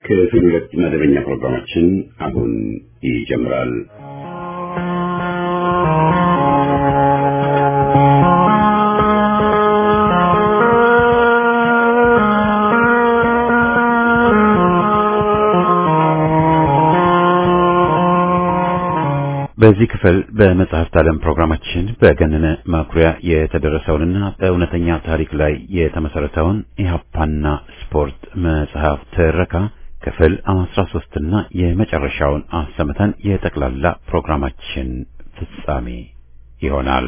ክፍል 2 መደበኛ ፕሮግራማችን አሁን ይጀምራል። በዚህ ክፍል በመጽሐፍት ዓለም ፕሮግራማችን በገነነ ማኩሪያ የተደረሰውንና በእውነተኛ ታሪክ ላይ የተመሰረተውን ኢህአፓና ስፖርት መጽሐፍ ትረካ ክፍል 13 እና የመጨረሻውን አሰምተን የጠቅላላ ፕሮግራማችን ፍጻሜ ይሆናል።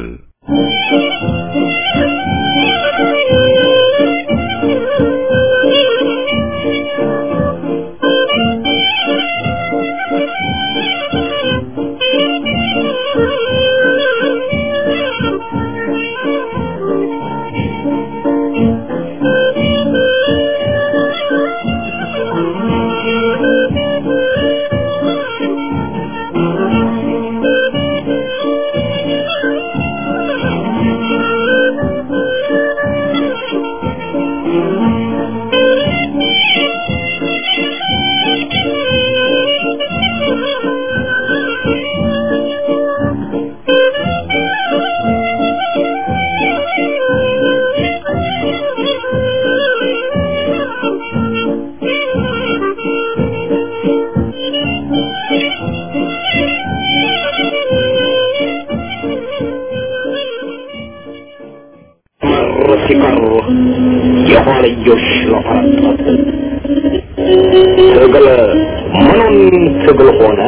ትግል ሆነ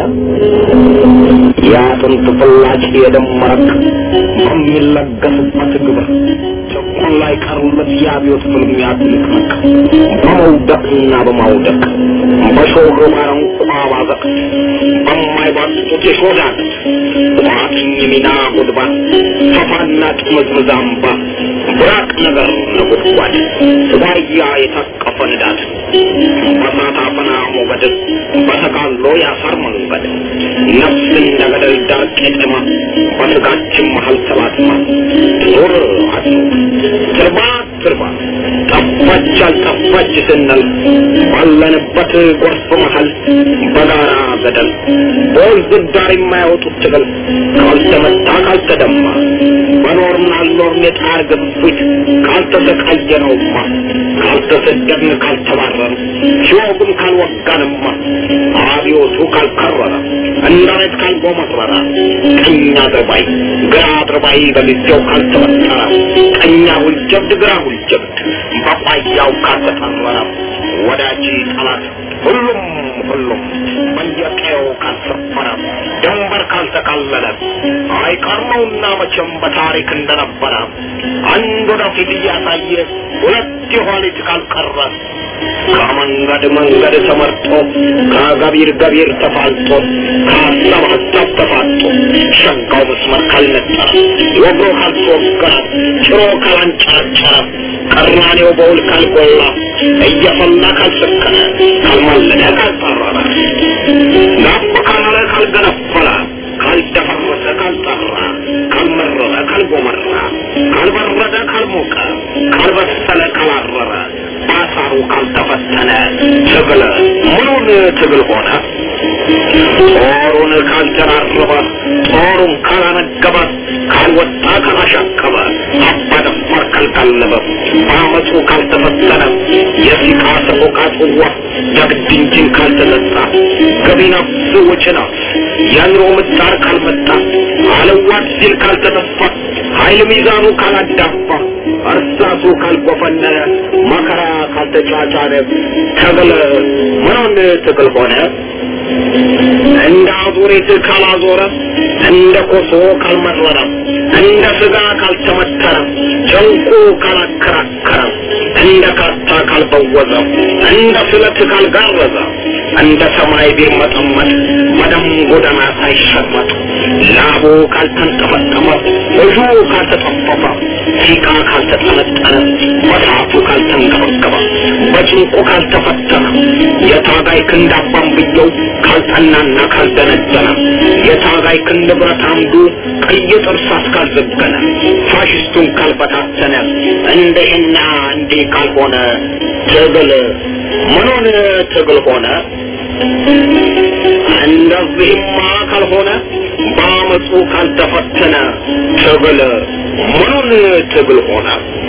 ያጥንት ፍላጭ የደመረክ በሚለገስበት ግብር ጭቁን ላይ ቀሩለት ያቢዮት ፍልሚያ ትልቅነክ በመውደቅና በማውደቅ በሾህ ባረንቋ ባዘቅ በማይባጡት የሾዳት ቋጥኝ ሚና ጉድባ ሰፋና ጥምዝምዛምባ ብራቅ ነገር ነጎድጓድ ዋያ የታቀፈ ንዳት በሳት አፈና ሞገድ በተቃሎ ያሳር መንገድ ነፍስ እንደገደል ዳር ቄጠማ በስጋችን መሀል ተባትማ ዞር አድሮ ትርባ ጠፋች አልጠፋች ስንል ባለንበት ጎርፍ መሀል በጋራ ገደል በወንዝ ዳር የማያወጡት ትግል ካልተመታ ካልተደማ በኖርና አልኖርም የጣር ግፊት ካልተሰቃየነውማ ካልተሰደድን ካልተባረን ሲወጉን ካልወጋንማ አብዮቱ ካልከረረ እንዳይት ካልጎመረረ ቀኛ አድርባይ ግራ አድርባይ በጊዜው ካልተበጠረ ቀኛ ሁልጀብድ ግራ ሁልጀብድ በቋያው ካልተጠረረ ወዳጅ ጠላት ሁሉም በየቀየው ካልሰፈረ ደንበር ካልተቃለለ አይቀርመውና መቼም በታሪክ እንደነበረ አንድ ወደፊት እያሳየ ሁለት የኋሊት ካልቀረ ከመንገድ ተመርጦ ከገቢር ተፋልጦ ከሀሳብ ተፋጦ ሸጋው መስመር ካልነጠረ ወግሮ ካልተወገረ ጭሮ ካላንጨረጨረ ቀራኔው በውል ካልጎላ እየፈላ ካልሰከነ ካልማለደ ካልጠረረ ናፍ ካላለ ካልገነፈለ ካልደፈረሰ ካልጠራ ካልመረረ ካልጎመራ ካልበረደ ካልሞቀ ካልበሰለ ካላረረ ባሳሩ ካልተፈተነ ትግል ምኑን ትግል ሆነ? ጦሩን ካልተራረበ ጦሩን ካላነገበ ካልወጣ ካላሻከበ አባደፋር ካልቀለበ በአመፁ ካልተፈተነ የሲቃ ሰቆቃ ጽዋ ደግድንጅን ካልተነሳ ገቢ ነፍስ ወጪ ነፍስ የኑሮ ምጣር ካልመጣ አለዋት ሲል ካልተጠፋ ኃይል ሚዛኑ ካላዳፋ እርሳሱ ካልጎፈነነ መከራ ካልተጫጫነ ትግል ምኑን ትግል ሆነ? እንደ አዙሪት ካላዞረ እንደ ኮሶ ካልመረረ እንደ ስጋ ካልተመተረ ጀንቁ ካላከራከረ እንደ ካርታ ካልበወዘ እንደ ስለት ካልጋረዘ እንደ ሰማይ ቢመጠመጥ መደም ጎዳና ሳይሸመጥ ላቡ ካልተንጠመጠመ እጁ ካልተጠፈፈ ሲቃ ካልተጠነጠነ በሳቱ ካልተንገበገበ በጭንቁ ካልተፈተነ የታጋይ ክንድ አባንብየው ካልጠናና ካልደነደነ የታጋይ ክንድ ብረት አምዱ ቀይ ጥርሳት ካልዘገነ ፋሽስቱን ካልበታተነ እንደና እንዴ ካልሆነ ትግል ምኑን ትግል ሆነ? እንደዚህማ ካልሆነ በአመፁ ካልተፈተነ ትግል ምኑን ትግል ሆነ?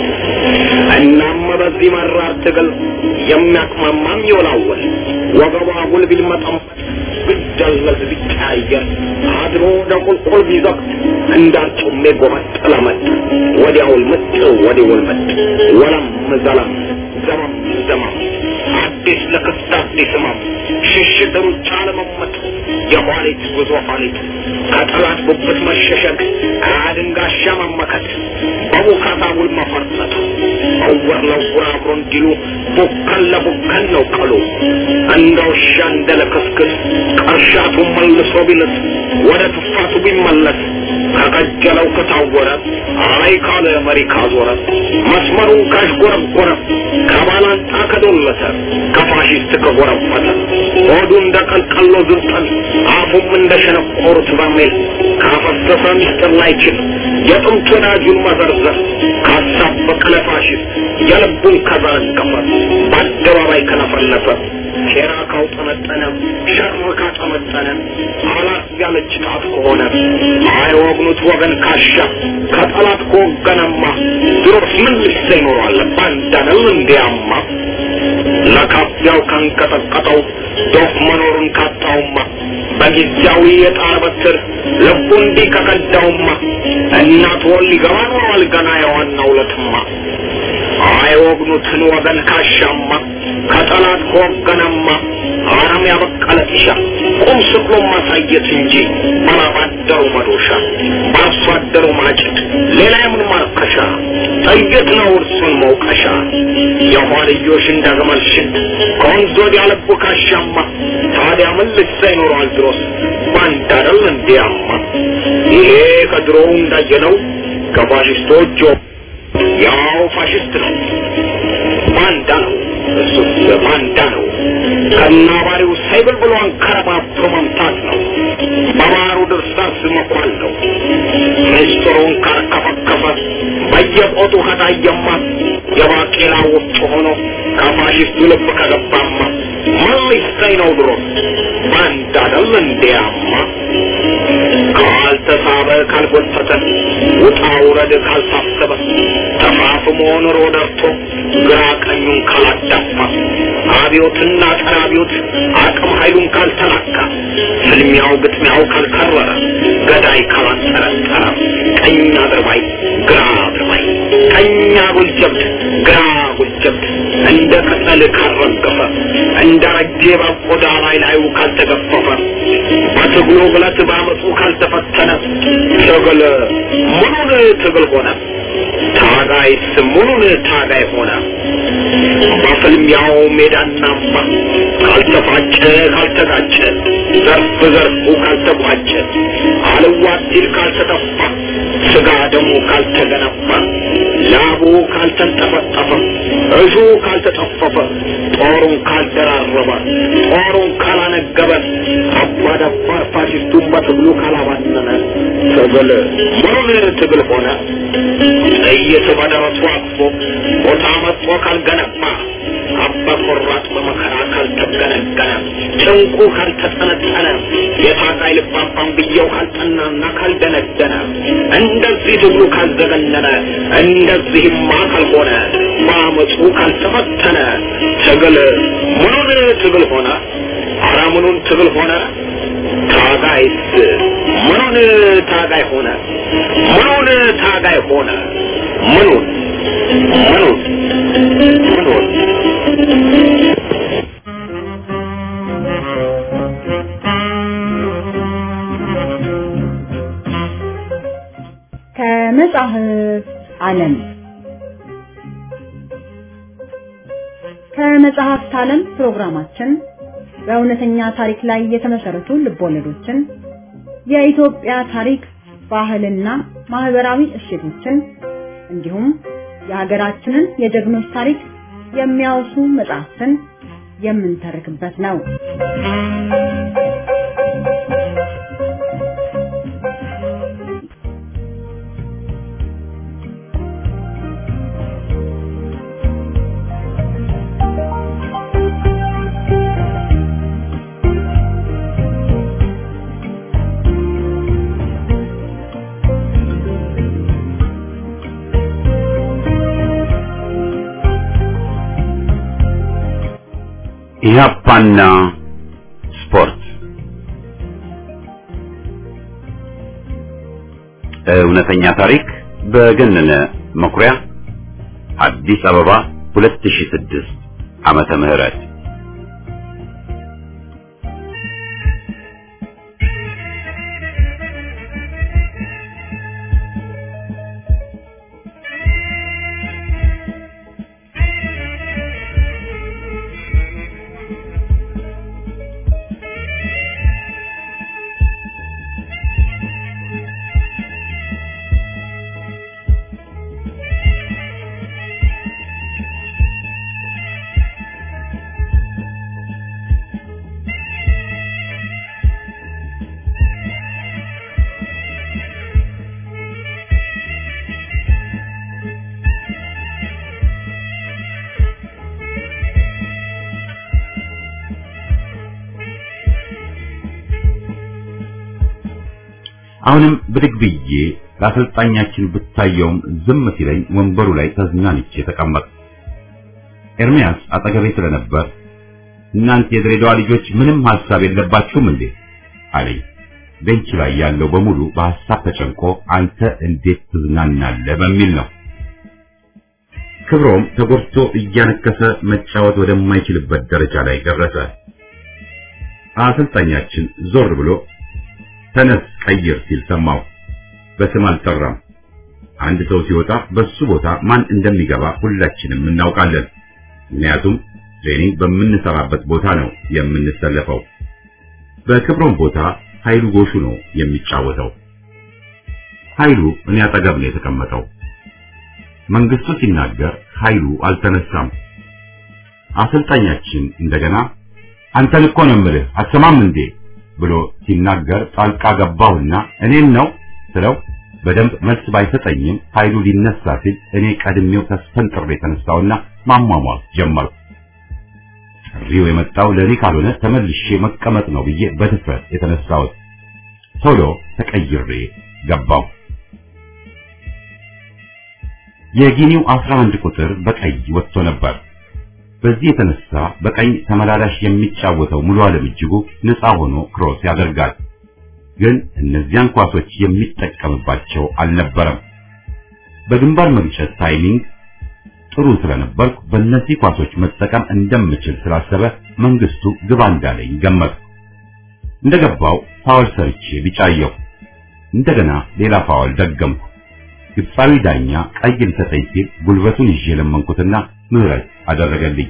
እናም በዚህ መራር ትግል የሚያቅማማም ይወላወል ወገቧ ጉል ቢልመጠም ቢደለዝ ቢታየር አድሮ ደቁልቁል ቢዘቅ እንዳርጩሜ ጎመጠለመጥ ወዲያውል ምጥ ወዲያውል ምጥ ወለም ዘለም ዘመም ዘመም አዲስ ለክስት አዲስ ህመም ሽሽት ሩጫ ለመመጥ የኋሊት ጉዞ ኋሊት ከጠላት ጉብት መሸሸግ አድንጋሻ መመከት በቡካታ ውል መፈርጠት አወር ለውር አብሮ እንዲሉ ቡከን ለቡከን ነው ቀሉ እንደ ውሻ እንደ ለክስክስ ቀርሻቱ መልሶ ቢልስ ወደ ትፋቱ ቢመለስ ከቀጀለው ከታወረ አይ ካለ መሪ ካዞረ መስመሩን ካሽጎረጎረ ከባላንጣ ከዶለተ ከፋሽስት ከጎረፈተ ሆዱ እንደ ቀልቀሎ ዝንጠል አፉም እንደ ሸነቆሩት በርሜል ካፈሰሰ ሚስጥር ላይችል የጥንት ወዳጁን መዘርዘር ካሳበቀ ፋሽስት የልቡን ከዘረገፈ በአደባባይ ከነፈለፈ ሴራ ካውጠነጠነ ሸር ካጠመጠነ አላት ያለች ጣት ከሆነ አይወግኑት ወገን ካሻ ከጠላት ከወገነማ ድሮስ ምን ልሰ ይኖራል ባንዳነው እንዲያማ ለካፊያው ካንቀጠቀጠው ዶፍ መኖሩን ካጣውማ በጊዜያዊ የጣር በትር ልቡ እንዲህ ከቀዳውማ እናት ወል ሊገባ ኖሯል ገና የዋናው ለትማ አይወግኑትን ወገን ካሻማ ከጠላት ከወገነማ አረም ያበቀለ ጢሻ ቁም ስቅሎ ማሳየት እንጂ ባላባደሩ መዶሻ ባርሶ አደሩ ማጭድ ሌላ የምን ማርከሻ ጠይት ነው እርሱን መውቀሻ የኋልዮሽ እንደገመል ሽድ ከወንዝ ወዲያ ልቡ ካሻማ ታዲያ ምን ልሳ ይኖረዋል ድሮስ ባንዳደል እንዲያማ ይሄ ከድሮው እንዳየነው ከፋሽስቶች ያው ፋሽስት ነው ባንዳ ነው እሱስ ባንዳ ነው ከናባሪው ሳይብል ብሎ አንከረባብቶ መምታት ነው በባሩ ድርሳስ መኳል ነው ምስጢሩን ካርከፈከፈ በየቆጡ ከታየማ የባቄላ ወፍጮ ሆኖ ከፋሽስቱ ልብ ከገባማ መልስተኝ ነው ድሮ ባንዳ አይደል እንዲያማ ካልተሳበ ካልጎተተ ውጣ ውረድ ካልታሰበ ተፋፍሞ ኑሮ ደርቶ ግራ ቀኙን ካላዳፋ አብዮትና ጸረ አብዮት አቅም ኃይሉን ካልተላካ ፍልሚያው ግጥሚያው ካልከረረ ገዳይ ካላንጠረጠረ ቀኝ አድርባይ ግራ አድርባይ ቀኝ አጉልጀብድ ግራ አጉልጀብድ እንደ ቅጠል ካረገፈ እንደ ረጄ በቆዳ ላዩ ካልተገፈፈ በትግሉ ብለት ባመፁ ካልተፈተነ ትግል ምኑን ትግል ሆነ? ታጋይስ ምኑን ታጋይ ሆነ? በፍልሚያው ሜዳና አምባ ካልተፋጨ ካልተጋጨ ዘርፍ ዘርፉ ካልተቋጨ አልዋት ሲል ካልተጠፋ ስጋ ደሙ ካልተገነባ ላቡ ካልተንጠፈጠፈ እጁ ካልተጠፈፈ ጦሩን ካልደራረበ ጦሩን ካላነገበ አባዳባር ፋሽስቱን በትግሉ ካላባነነ ትግል ምኑን ትግል ሆነ? ጥይት በደረቱ አቅፎ ቦታ መጥቶ ካልገነባ አባ ቆራጥ በመከራ ካልተገነገነ ጭንቁ ካልተጠነጠነ የታጋይ ልባባን ብየው ካልጠናና ካልደነደነ እንደዚህ ትግሉ ካልዘገነነ እንደዚህማ ካልሆነ በአመፁ ካልተፈተነ ትግል ምኑን ትግል ሆነ? ኧረ ምኑን ትግል ሆነ? ታጋይስ ምኑን ታጋይ ሆነ? ምኑን ታጋይ ሆነ? ምኑን ምኑን ምኑን ከመጽሐፍ ዓለም ከመጽሐፍት ዓለም ፕሮግራማችን በእውነተኛ ታሪክ ላይ የተመሰረቱ ልቦለዶችን የኢትዮጵያ ታሪክ ባህልና ማህበራዊ እሴቶችን እንዲሁም የሀገራችንን የጀግኖች ታሪክ የሚያወሱ መጽሐፍትን የምንተርክበት ነው። ኢህአፓና ስፖርት እውነተኛ ታሪክ በገነነ መኩሪያ አዲስ አበባ 2006 ዓመተ ምህረት አሁንም ብድግ ብዬ ለአሰልጣኛችን ብታየውም ዝም ሲለኝ ወንበሩ ላይ ተዝናንቼ ተቀመጥኩ። ኤርሚያስ አጠገቤ ስለነበር እናንተ የድሬዳዋ ልጆች ምንም ሐሳብ የለባችሁም እንዴ አለኝ። ቤንች ላይ ያለው በሙሉ በሐሳብ ተጨንቆ አንተ እንዴት ትዝናናለህ በሚል ነው። ክብሮም ተጎድቶ እያነከሰ መጫወት ወደማይችልበት ደረጃ ላይ ደረሰ። አሰልጣኛችን ዞር ብሎ ተነስ ቀይር ሲል ሰማው። በስም አልጠራም። አንድ ሰው ሲወጣ በሱ ቦታ ማን እንደሚገባ ሁላችንም እናውቃለን። ምክንያቱም ትሬኒንግ በምንሰራበት ቦታ ነው የምንሰለፈው። በክብሮም ቦታ ኃይሉ ጎሹ ነው የሚጫወተው። ኃይሉ እኔ አጠገብ ነው የተቀመጠው። መንግስቱ ሲናገር ኃይሉ አልተነሳም። አሰልጣኛችን እንደገና አንተን እኮ ነው የምልህ አትሰማም እንዴ ብሎ ሲናገር ጣልቃ ገባሁና እኔን ነው ስለው በደንብ መልስ ባይሰጠኝም ኃይሉ ሊነሳ ሲል እኔ ቀድሜው ተስፈንጥሬ ተነሳውና ማሟሟት ጀመርኩ። ጥሪው የመጣው ለኔ ካልሆነ ተመልሼ መቀመጥ ነው ብዬ በድፍረት የተነሳሁት። ቶሎ ተቀይሬ ገባሁ። የጊኒው 11 ቁጥር በቀይ ወጥቶ ነበር። በዚህ የተነሳ በቀኝ ተመላላሽ የሚጫወተው ሙሉ ዓለም እጅጉ ነፃ ሆኖ ክሮስ ያደርጋል። ግን እነዚያን ኳሶች የሚጠቀምባቸው አልነበረም። በግንባር መግጨት ታይሚንግ ጥሩ ስለነበርኩ በእነዚህ ኳሶች መጠቀም እንደምችል ስላሰበ መንግስቱ ግባ እንዳለኝ ገመትኩ። እንደገባው ፋውል ሰርቼ ቢጫየው እንደገና ሌላ ፋውል ደገምኩ። ግብፃዊ ዳኛ ቀይ ሊሰጠኝ ሲል ጉልበቱን ይዤ ለመንኩትና ምህረት አደረገልኝ።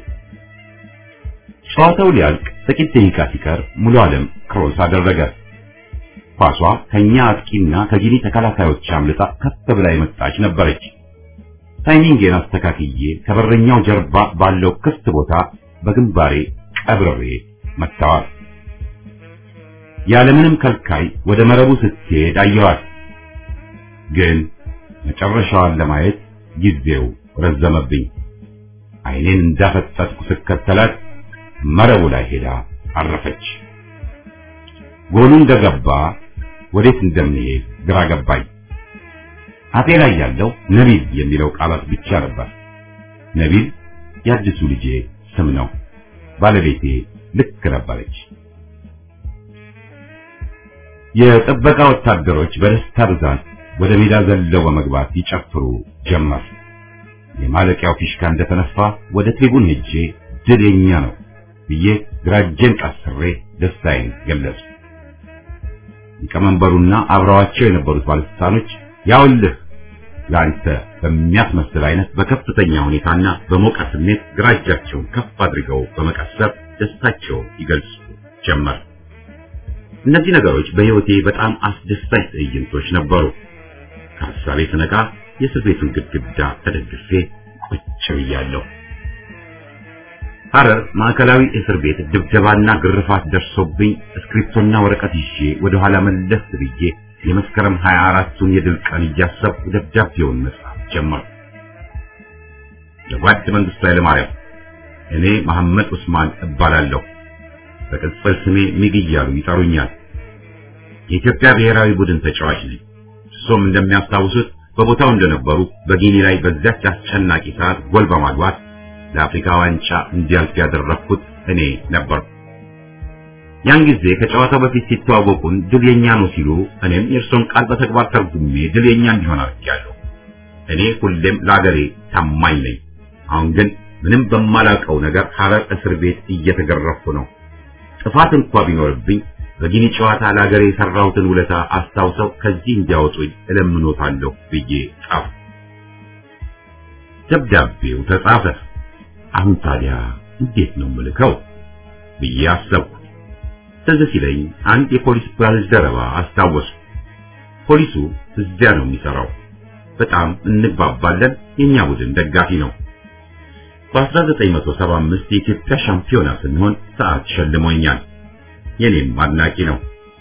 ጨዋታው ሊያልቅ ጥቂት ደቂቃ ሲቀር ሙሉ ዓለም ክሮስ አደረገ። ኳሷ ከኛ አጥቂና ከጊኒ ተከላካዮች አምልጣ ከፍ ብላ የመጣች ነበረች። ታይሚንጌን አስተካክዬ ከበረኛው ጀርባ ባለው ክፍት ቦታ በግንባሬ ቀብሬ መታዋል። ያለምንም ከልካይ ወደ መረቡ ስትሄድ አየኋት። ግን መጨረሻዋን ለማየት ጊዜው ረዘመብኝ። አይኔን እንዳፈጠጥኩ ስከተላት መረቡ ላይ ሄዳ አረፈች። ጎሉ እንደገባ ወዴት እንደምሄድ ግራ ገባኝ። አፌ ላይ ያለው ነቢል የሚለው ቃላት ብቻ ነበር። ነቢል የአዲሱ ልጄ ስም ነው። ባለቤቴ ልክ ነበረች። የጥበቃ ወታደሮች በደስታ ብዛት ወደ ሜዳ ዘለው በመግባት ይጨፍሩ ጀመር። የማለቂያው ፊሽካ እንደተነፋ ወደ ትሪቡን ሄጄ ድል የኛ ነው ብዬ ግራጄን ቀስሬ ደስታዬን ገለጽኩ። ሊቀመንበሩና አብረዋቸው የነበሩት ባለስልጣኖች ያውልህ ለአንተ በሚያስመስል አይነት በከፍተኛ ሁኔታና በሞቀ ስሜት ግራጃቸውን ከፍ አድርገው በመቀሰር ደስታቸውን ይገልጹ ጀመር። እነዚህ ነገሮች በሕይወቴ በጣም አስደሳች ትዕይንቶች ነበሩ። ከሐሳቤ ስነቃ የእስር ቤቱን ግድግዳ ተደግፌ ቁጭ ብያለሁ። ሐረር ማዕከላዊ እስር ቤት ድብደባና ግርፋት ደርሶብኝ እስክሪፕቶና ወረቀት ይዤ ወደ ኋላ መለስ ብዬ የመስከረም 24ቱን የድል ቀን እያሰብኩ ደብዳቤውን መጻፍ ጀመርኩ። ለጓድ መንግስቱ ኃይለማርያም፣ እኔ መሐመድ ዑስማን እባላለሁ። በቅጽል ስሜ ሚግ እያሉ ይጠሩኛል። የኢትዮጵያ ብሔራዊ ቡድን ተጫዋች ነኝ። እሱም እንደሚያስታውሱት በቦታው እንደነበሩ በጊኒ ላይ በዚያች አስጨናቂ ሰዓት ጎል በማግባት ለአፍሪካ ዋንጫ እንዲያልፍ ያደረኩት እኔ ነበርኩ። ያን ጊዜ ከጨዋታው በፊት ሲተዋወቁን ድል የኛ ነው ሲሉ እኔም የእርሶን ቃል በተግባር ተርጉሜ ድል የኛ እንዲሆን አድርጌያለሁ። እኔ ሁሌም ለአገሬ ታማኝ ነኝ። አሁን ግን ምንም በማላውቀው ነገር ሐረር እስር ቤት እየተገረፍኩ ነው። ጥፋት እንኳን ቢኖርብኝ በጊኒ ጨዋታ ለአገሬ የሰራሁትን ውለታ አስታውሰው ከዚህ እንዲያወጡኝ እለምኖታለሁ ብዬ ጻፍ። ደብዳቤው ተጻፈ። አሁን ታዲያ እንዴት ነው የምልከው ብዬ አሰብኩ። ትዝ ሲለኝ አንድ የፖሊስ ባልደረባ አስታወስኩ። ፖሊሱ እዚያ ነው የሚሰራው። በጣም እንግባባለን። የኛ ቡድን ደጋፊ ነው። በ1975 የኢትዮጵያ ሻምፒዮና ስንሆን ሰዓት ሸልሞኛል። የኔም አድናቂ ነው።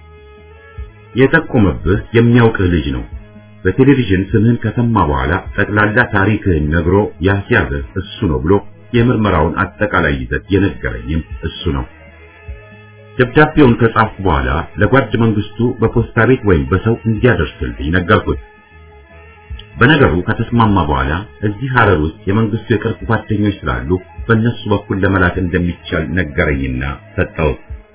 የጠቆመብህ የሚያውቅህ ልጅ ነው። በቴሌቪዥን ስምህን ከሰማ በኋላ ጠቅላላ ታሪክህን ነግሮ ያስያዘህ እሱ ነው ብሎ የምርመራውን አጠቃላይ ይዘት የነገረኝም እሱ ነው። ደብዳቤውን ከጻፍኩ በኋላ ለጓድ መንግስቱ በፖስታ ቤት ወይም በሰው እንዲያደርስልኝ ነገርኩት። በነገሩ ከተስማማ በኋላ እዚህ ሐረር ውስጥ የመንግስቱ የቅርብ ጓደኞች ስላሉ በእነሱ በኩል ለመላክ እንደሚቻል ነገረኝና ሰጠው።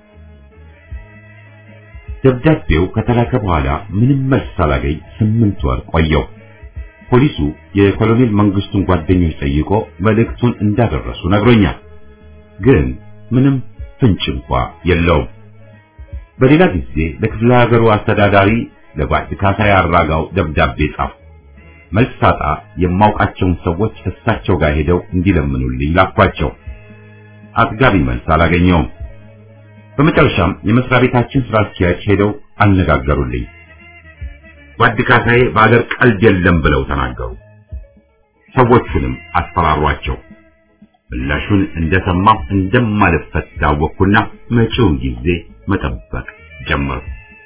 ደብዳቤው ከተላከ በኋላ ምንም መልስ ሳላገኝ 8 ወር ቆየው። ፖሊሱ የኮሎኔል መንግስቱን ጓደኞች ጠይቆ መልእክቱን እንዳደረሱ ነግሮኛል። ግን ምንም ፍንጭ እንኳን የለውም። በሌላ ጊዜ ለክፍለ ሀገሩ አስተዳዳሪ ለጓድ ካሳይ አራጋው ደብዳቤ ጻፍ። መልስ ሳጣ የማውቃቸውን ሰዎች እሳቸው ጋር ሄደው እንዲለምኑልኝ ላኳቸው። አጥጋቢ መልስ አላገኘውም። በመጨረሻም የመስሪያ ቤታችን ስራ አስኪያጅ ሄደው አነጋገሩልኝ። ጓድ ካሳይ በአገር ቀልድ የለም ብለው ተናገሩ። ሰዎቹንም አስፈራሯቸው። ምላሹን እንደሰማሁ እንደማልፈታ አወቅኩና መጪውን ጊዜ መጠበቅ ጀመርኩ።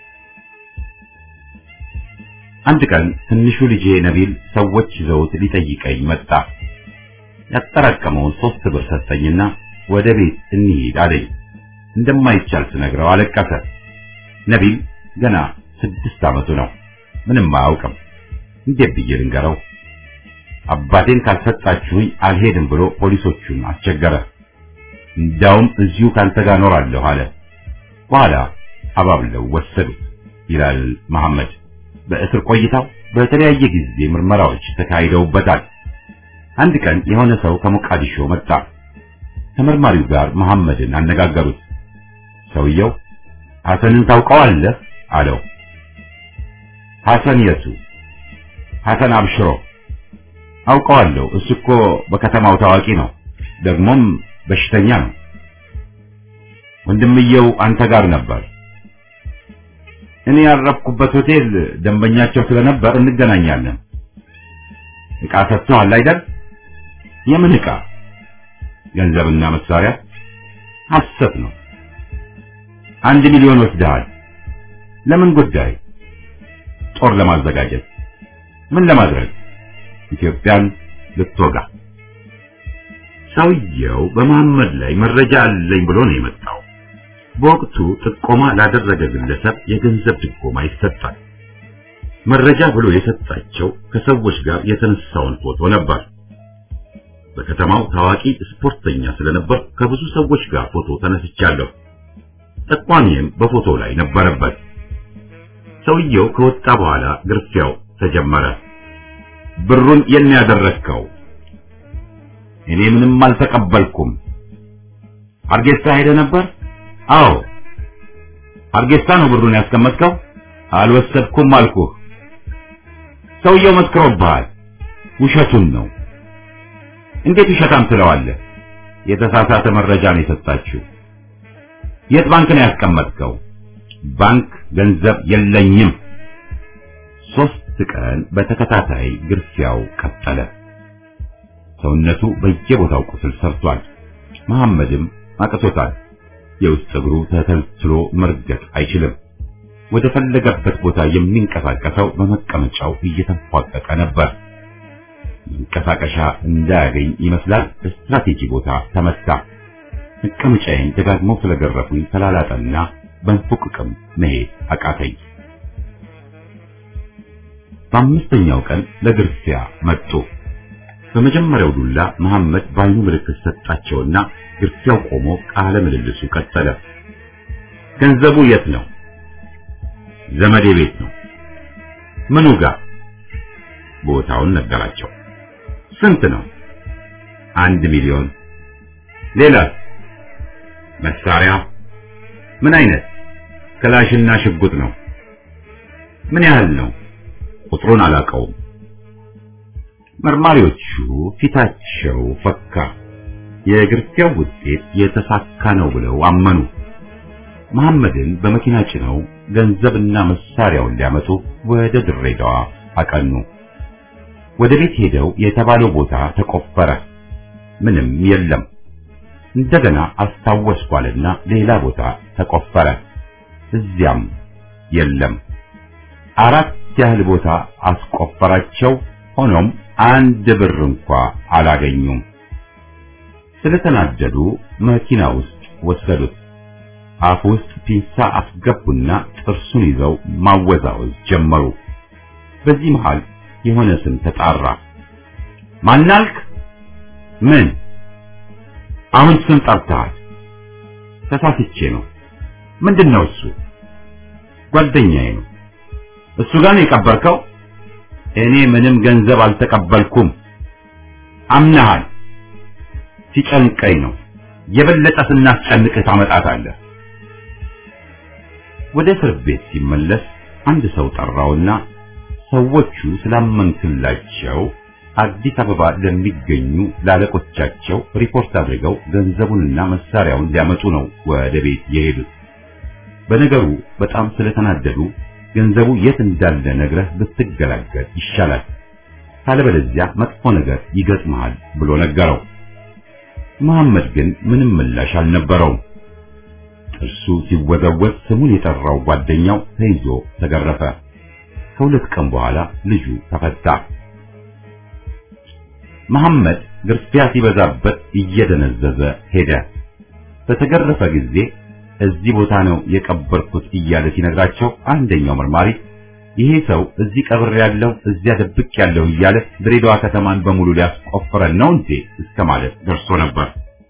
አንድ ቀን ትንሹ ልጄ ነቢል ሰዎች ይዘውት ሊጠይቀኝ መጣ። ያጠራቀመውን 3 ብር ሰጠኝና ወደ ቤት እንሂድ አለኝ። እንደማይቻል ስነግረው አለቀሰ። ነቢል ገና 6 ዓመቱ ነው። ምንም አያውቅም። እንዴት ብዬ ልንገረው? አባቴን ካልሰጣችሁኝ አልሄድም ብሎ ፖሊሶቹን አስቸገረ። እንዳውም እዚሁ ካንተ ጋር ኖራለሁ አለ። በኋላ አባብለው ወሰዱት ይላል መሐመድ። በእስር ቆይታው በተለያየ ጊዜ ምርመራዎች ተካሂደውበታል። አንድ ቀን የሆነ ሰው ከሞቃዲሾ መጣ። ተመርማሪው ጋር መሐመድን አነጋገሩት። ሰውየው ሐሰንን ታውቀዋለህ አለው። ሐሰን የቱ? ሐሰን አብሽሮ። አውቀዋለሁ። እሱ እኮ በከተማው ታዋቂ ነው። ደግሞም በሽተኛ ነው። ወንድምየው አንተ ጋር ነበር። እኔ ያረፍኩበት ሆቴል ደንበኛቸው ስለነበር እንገናኛለን። ዕቃ ሰጥቷል አይደል? የምን ዕቃ? ገንዘብና መሳሪያ። ሐሰት ነው። 1 ሚሊዮን ወስደሃል። ለምን ጉዳይ? ጦር ለማዘጋጀት። ምን ለማድረግ? ኢትዮጵያን ልትወጋ። ሰውየው በመሐመድ ላይ መረጃ አለኝ ብሎ ነው የመጣው። በወቅቱ ጥቆማ ላደረገ ግለሰብ የገንዘብ ድጎማ ይሰጣል። መረጃ ብሎ የሰጣቸው ከሰዎች ጋር የተነሳውን ፎቶ ነበር። በከተማው ታዋቂ ስፖርተኛ ስለነበር ከብዙ ሰዎች ጋር ፎቶ ተነስቻለሁ። ጠቋሚም በፎቶ ላይ ነበረበት። ሰውየው ከወጣ በኋላ ግርፊያው ተጀመረ። ብሩን የኔ ያደረከው? እኔ ምንም አልተቀበልኩም። አርጌሳ ሄደ ነበር? አዎ። አርጌሳ ነው ብሩን ያስቀመጥከው? አልወሰድኩም አልኩህ። ሰውየው መስክሮብሃል። ውሸቱን ነው። እንዴት ውሸታም ትለዋለህ? የተሳሳተ መረጃ ነው የሰጣችሁ። የት ባንክ ነው ያስቀመጥከው? ባንክ ገንዘብ የለኝም። 3 ቀን በተከታታይ ግርፊያው ቀጠለ። ሰውነቱ በየቦታው ቁስል ሰርቷል። መሐመድም አቅቶታል። የውስጥ እግሩ ተተልትሎ መርገጥ አይችልም። ወደ ፈለገበት ቦታ የሚንቀሳቀሰው በመቀመጫው እየተንፏቀቀ ነበር። መንቀሳቀሻ እንዳያገኝ ይመስላል ስትራቴጂ ቦታ ተመታ። መቀመጫዬን ደጋግመው ስለገረፉኝ ተላላጠና በንፉቅቅም መሄድ አቃተኝ። በ5ኛው ቀን ለግርፊያ መጡ። በመጀመሪያው ዱላ መሐመድ ባይኑ ምልክት ሰጣቸውና ግርፊያው ቆሞ ቃለ ምልልሱ ቀጠለ። ገንዘቡ የት ነው? ዘመዴ ቤት ነው። ምኑ ጋር? ቦታውን ነገራቸው። ስንት ነው? 1 ሚሊዮን። ሌላ? መሳሪያ? ምን አይነት? ክላሽና ሽጉጥ ነው። ምን ያህል ነው? ቁጥሩን አላውቀውም። መርማሪዎቹ ፊታቸው ፈካ። የግርፊያው ውጤት የተሳካ ነው ብለው አመኑ። መሐመድን በመኪና ጭነው ገንዘብና መሳሪያውን ሊያመጡ ወደ ድሬዳዋ አቀኑ። ወደ ቤት ሄደው የተባለው ቦታ ተቆፈረ። ምንም የለም። እንደገና አስታወስኳልና ሌላ ቦታ ተቆፈረ። እዚያም የለም። 4 ያህል ቦታ አስቆፈራቸው። ሆኖም 1 ብር እንኳ አላገኙም። ስለተናደዱ መኪና ውስጥ ወሰዱት። አፍ ውስጥ ፒንሳ አስገቡና ጥርሱን ይዘው ማወዛወዝ ጀመሩ። በዚህ መሃል የሆነ ስም ተጣራ። ማናልክ? ምን? አሁን ስም ጠርተሃል። ተሳስቼ ነው። ምንድነው እሱ? ጓደኛዬ ነው። እሱ ጋር ነው የቀበርከው? እኔ ምንም ገንዘብ አልተቀበልኩም። አምነሃል? ሲጨንቀኝ ነው። የበለጠ ስናስጨንቅህ ታመጣታለህ። ወደ እስር ቤት ሲመለስ አንድ ሰው ጠራውና ሰዎቹ ስላመንክላቸው አዲስ አበባ ለሚገኙ ላለቆቻቸው ሪፖርት አድርገው ገንዘቡንና መሳሪያውን ሊያመጡ ነው ወደ ቤት የሄዱት። በነገሩ በጣም ስለተናደዱ ገንዘቡ የት እንዳለ ነግረህ ብትገላገል ይሻላል፣ ካለበለዚያ መጥፎ ነገር ይገጥምሃል ብሎ ነገረው። መሐመድ ግን ምንም ምላሽ አልነበረውም። እርሱ ሲወዘወዝ ስሙን የጠራው ጓደኛው ተይዞ ተገረፈ። ከ2 ቀን በኋላ ልጁ ተፈታ። መሐመድ ግርፊያ ሲበዛበት እየደነዘዘ ሄደ። በተገረፈ ጊዜ እዚህ ቦታ ነው የቀበርኩት እያለ ሲነግራቸው አንደኛው መርማሪ ይሄ ሰው እዚህ ቀብር ያለው እዚያ ደብቅ ያለው እያለ ድሬዳዋ ከተማን በሙሉ ሊያስቆፍረን ነው እንዴ እስከ ማለት ደርሶ ነበር።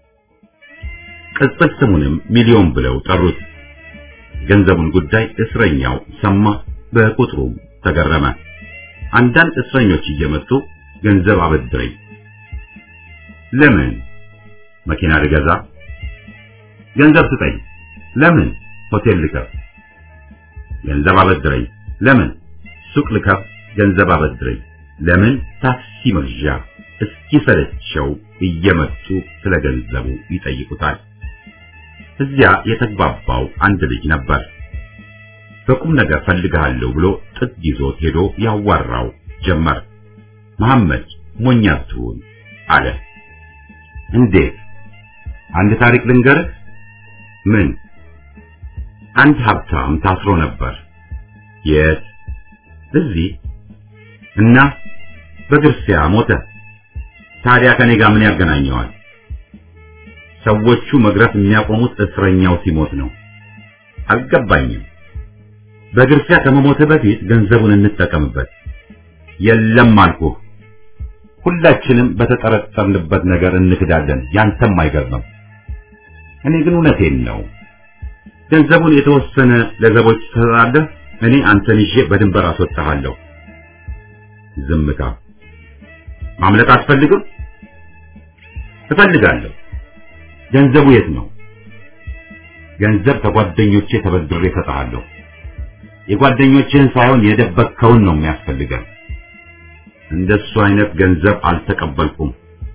ቅጽል ስሙንም ሚሊዮን ብለው ጠሩት። ገንዘቡን ጉዳይ እስረኛው ሰማ፣ በቁጥሩም ተገረመ። አንዳንድ እስረኞች እየመጡ ገንዘብ አበድረኝ። ለምን? መኪና ልገዛ። ገንዘብ ስጠኝ። ለምን? ሆቴል ልከፍት። ገንዘብ አበድረኝ። ለምን? ሱቅ ልከፍት። ገንዘብ አበድረኝ። ለምን? ታክሲ መግዣ። እስኪሰለቸው እየመጡ ስለ ገንዘቡ ይጠይቁታል። እዚያ የተግባባው አንድ ልጅ ነበር። በቁም ነገር ፈልጋለሁ ብሎ ጥግ ይዞት ሄዶ ያዋራው ጀመር። መሐመድ ሞኝ አትሁን አለ። እንዴት? አንድ ታሪክ ልንገርህ። ምን? አንድ ሀብታም ታስሮ ነበር። የት? እዚህ። እና በግርፊያ ሞተ። ታዲያ ከኔ ጋር ምን ያገናኘዋል? ሰዎቹ መግረፍ የሚያቆሙት እስረኛው ሲሞት ነው። አልገባኝም። በግርፊያ ከመሞተ በፊት ገንዘቡን እንጠቀምበት። የለም አልኩህ። ሁላችንም በተጠረጠርንበት ነገር እንክዳለን። ያንተም አይገርምም። እኔ ግን እውነቴን ነው። ገንዘቡን የተወሰነ ለዘቦች ትሰጣለህ፣ እኔ አንተን ይዤ በድንበር አስወጣሃለሁ። ዝምታ። ማምለጥ አትፈልግም? እፈልጋለሁ። ገንዘቡ የት ነው? ገንዘብ ከጓደኞቼ ተበድሬ እሰጥሃለሁ። የጓደኞችህን ሳይሆን የደበቅከውን ነው የሚያስፈልገን። እንደሱ አይነት ገንዘብ አልተቀበልኩም።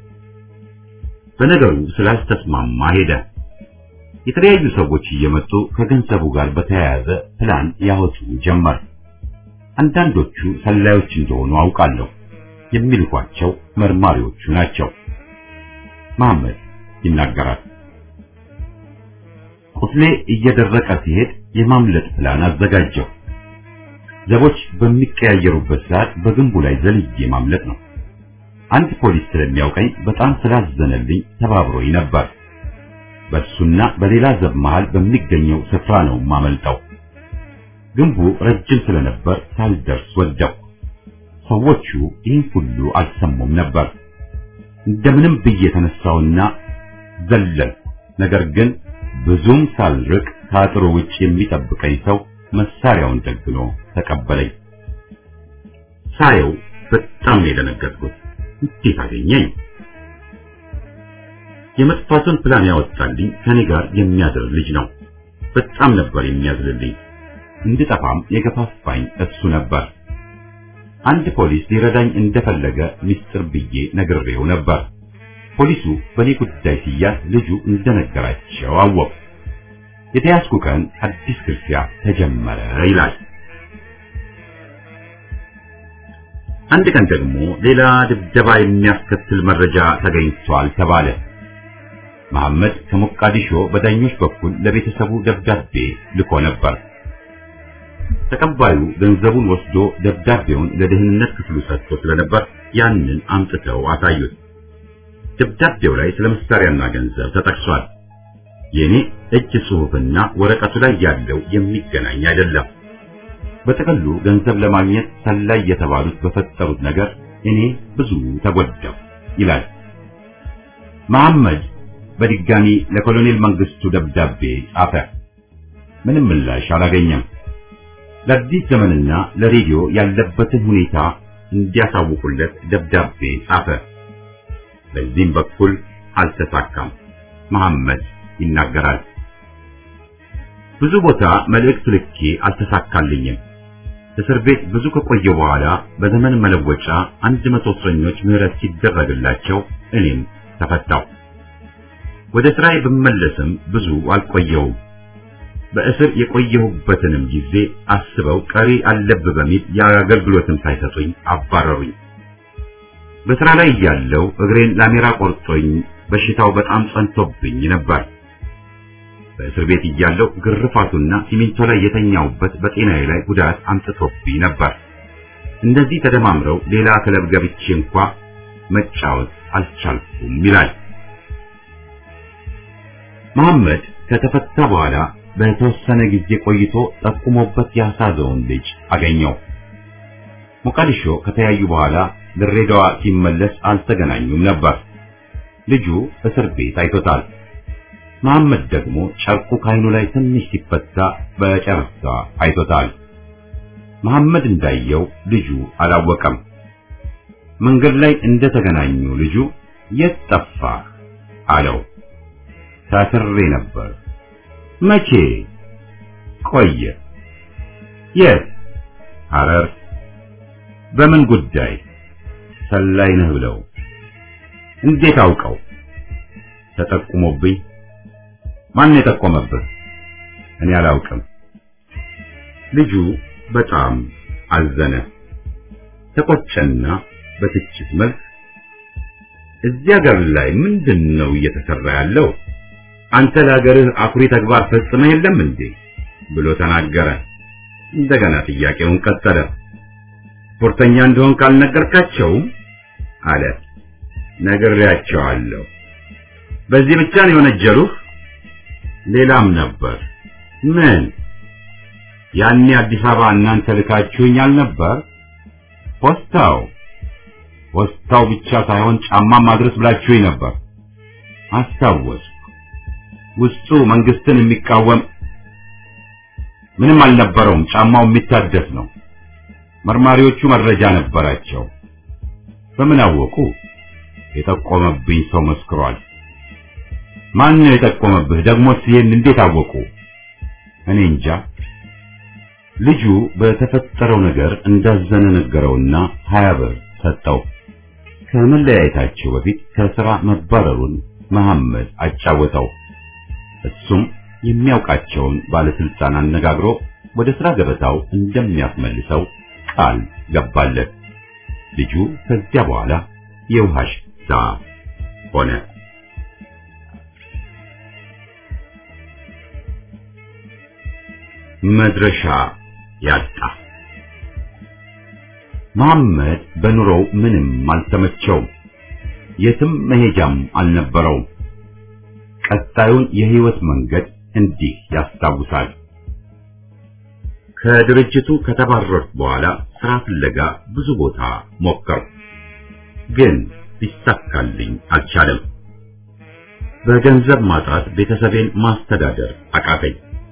በነገሩ ስላልተስማማ ሄደ። የተለያዩ ሰዎች እየመጡ ከገንዘቡ ጋር በተያያዘ ፕላን ያወጡ ጀመር። አንዳንዶቹ ሰላዮች እንደሆኑ አውቃለሁ። የሚልኳቸው መርማሪዎቹ ናቸው። መሐመድ ይናገራል። ቁስሌ እየደረቀ ሲሄድ የማምለጥ ፕላን አዘጋጀው። ዘቦች በሚቀያየሩበት ሰዓት በግንቡ ላይ ዘልዬ ማምለጥ ነው። አንድ ፖሊስ ስለሚያውቀኝ በጣም ስላዘነልኝ ተባብሮኝ ነበር። በሱና በሌላ ዘብ መሃል በሚገኘው ስፍራ ነው ማመልጠው። ግንቡ ረጅም ስለነበር ሳልደርስ ወደቅኩ። ሰዎቹ ይህን ሁሉ አልሰሙም ነበር። እንደምንም ብዬ ተነሳውና ዘለል። ነገር ግን ብዙም ሳልርቅ ከአጥሩ ውጭ የሚጠብቀኝ ሰው መሳሪያውን ደግኖ ተቀበለኝ። ሳየው በጣም ነው የደነገጥኩት። እንዴት አገኘኝ? የመጥፋቱን ፕላን ያወጣልኝ ከኔ ጋር የሚያድር ልጅ ነው። በጣም ነበር የሚያዝልልኝ። እንድጠፋም የገፋፋኝ እሱ ነበር። አንድ ፖሊስ ሊረዳኝ እንደፈለገ ሚስጥር ብዬ ነግሬው ነበር። ፖሊሱ በኔ ጉዳይ ሲያዝ ልጁ እንደነገራቸው አወቁ። የተያዝኩ ቀን አዲስ ግርፊያ ተጀመረ ይላል። አንድ ቀን ደግሞ ሌላ ድብደባ የሚያስከትል መረጃ ተገኝቷል ተባለ። መሐመድ ከሞቃዲሾ በዳኞች በኩል ለቤተሰቡ ደብዳቤ ልኮ ነበር። ተቀባዩ ገንዘቡን ወስዶ ደብዳቤውን ለደህንነት ክፍሉ ሰጥቶ ስለነበር ያንን አምጥተው አሳዩት። ደብዳቤው ላይ ስለ መሳሪያና ገንዘብ ተጠቅሷል። የኔ እጅ ጽሑፍና ወረቀቱ ላይ ያለው የሚገናኝ አይደለም። በጥቅሉ ገንዘብ ለማግኘት ሰላይ የተባሉት በፈጠሩት ነገር እኔ ብዙ ተጎዳው ይላል። መሐመድ በድጋሚ ለኮሎኔል መንግስቱ ደብዳቤ ጻፈ። ምንም ምላሽ አላገኘም። ለአዲስ ዘመንና ለሬዲዮ ያለበትን ሁኔታ እንዲያሳውቁለት ደብዳቤ ጻፈ። በዚህም በኩል አልተሳካም። መሐመድ ይናገራል። ብዙ ቦታ መልእክት ልኬ አልተሳካልኝም። እስር ቤት ብዙ ከቆየሁ በኋላ በዘመን መለወጫ 100 እስረኞች ምህረት ሲደረግላቸው እኔም ተፈታሁ። ወደ ስራዬ ብመለስም ብዙ አልቆየሁም። በእስር የቆየሁበትንም ጊዜ አስበው ቀሪ አለብ በሚል የአገልግሎትም ሳይሰጡኝ አባረሩኝ። በስራ ላይ እያለሁ እግሬን ላሜራ ቆርጦኝ በሽታው በጣም ጸንቶብኝ ነበር። በእስር ቤት እያለሁ ግርፋቱና ሲሚንቶ ላይ የተኛውበት በጤናዬ ላይ ጉዳት አምጥቶብኝ ነበር። እንደዚህ ተደማምረው ሌላ ክለብ ገብቼ እንኳን መጫወት አልቻልኩም ይላል። መሐመድ ከተፈታ በኋላ በተወሰነ ጊዜ ቆይቶ ጠቁሞበት ያሳዘውን ልጅ አገኘው። ሞቃዲሾ ከተያዩ በኋላ ድሬዳዋ ሲመለስ አልተገናኙም ነበር። ልጁ እስር ቤት አይቶታል። መሐመድ ደግሞ ጨርቁ ካይኑ ላይ ትንሽ ሲፈታ በጨረፍታ አይቶታል። መሐመድ እንዳየው ልጁ አላወቀም። መንገድ ላይ እንደተገናኙ ልጁ የት ጠፋህ አለው። ታስሬ ነበር። መቼ? ቆየ። የት? ሐረር። በምን ጉዳይ? ሰላይ ነህ ብለው። እንዴት አውቀው? ተጠቁሞብኝ። ማን የጠቆመብህ? እኔ አላውቅም። ልጁ በጣም አዘነ። ተቆጨና በትችት መልክ እዚያ ሀገር ላይ ምንድነው እየተሰራ ያለው? አንተ ለሀገርህ አኩሪ ተግባር ፈጽመህ የለም እንዴ? ብሎ ተናገረ። እንደገና ጥያቄውን ቀጠለ። ስፖርተኛ እንደሆን ካልነገርካቸውም አለ። ነግሬያቸዋለሁ። በዚህ ብቻ ነው የወነጀሉህ? ሌላም ነበር። ምን? ያኔ አዲስ አበባ እናንተ ልካችሁኝ አልነበር? ፖስታው ብቻ ሳይሆን ጫማ ማድረስ ብላችሁኝ ነበር። አስታወስኩ። ውስጡ መንግስትን የሚቃወም ምንም አልነበረውም። ጫማው የሚታደስ ነው። መርማሪዎቹ መረጃ ነበራቸው። በምን አወቁ? የጠቆመብኝ ሰው መስክሯል። ማን ነው የጠቆመብህ? ደግሞስ ይሄን እንዴት አወቁ? እኔ እንጃ። ልጁ በተፈጠረው ነገር እንዳዘነ ነገረውና 20 ብር ሰጠው። ከመለያየታቸው በፊት ከሥራ መባረሩን መሐመድ አጫወተው። እሱም የሚያውቃቸውን ባለስልጣን አነጋግሮ ወደ ሥራ ገበታው እንደሚያስመልሰው ቃል ገባለት። ልጁ ከዚያ በኋላ የውሃ ሽታ ሆነ። መድረሻ ያጣ። መሐመድ በኑሮው ምንም አልተመቸውም። የትም መሄጃም አልነበረውም። ቀጣዩን የህይወት መንገድ እንዲህ ያስታውሳል። ከድርጅቱ ከተባረርኩ በኋላ ስራ ፍለጋ ብዙ ቦታ ሞከርኩ፣ ግን ሊሳካልኝ አልቻለም። በገንዘብ ማጣት ቤተሰቤን ማስተዳደር አቃተኝ።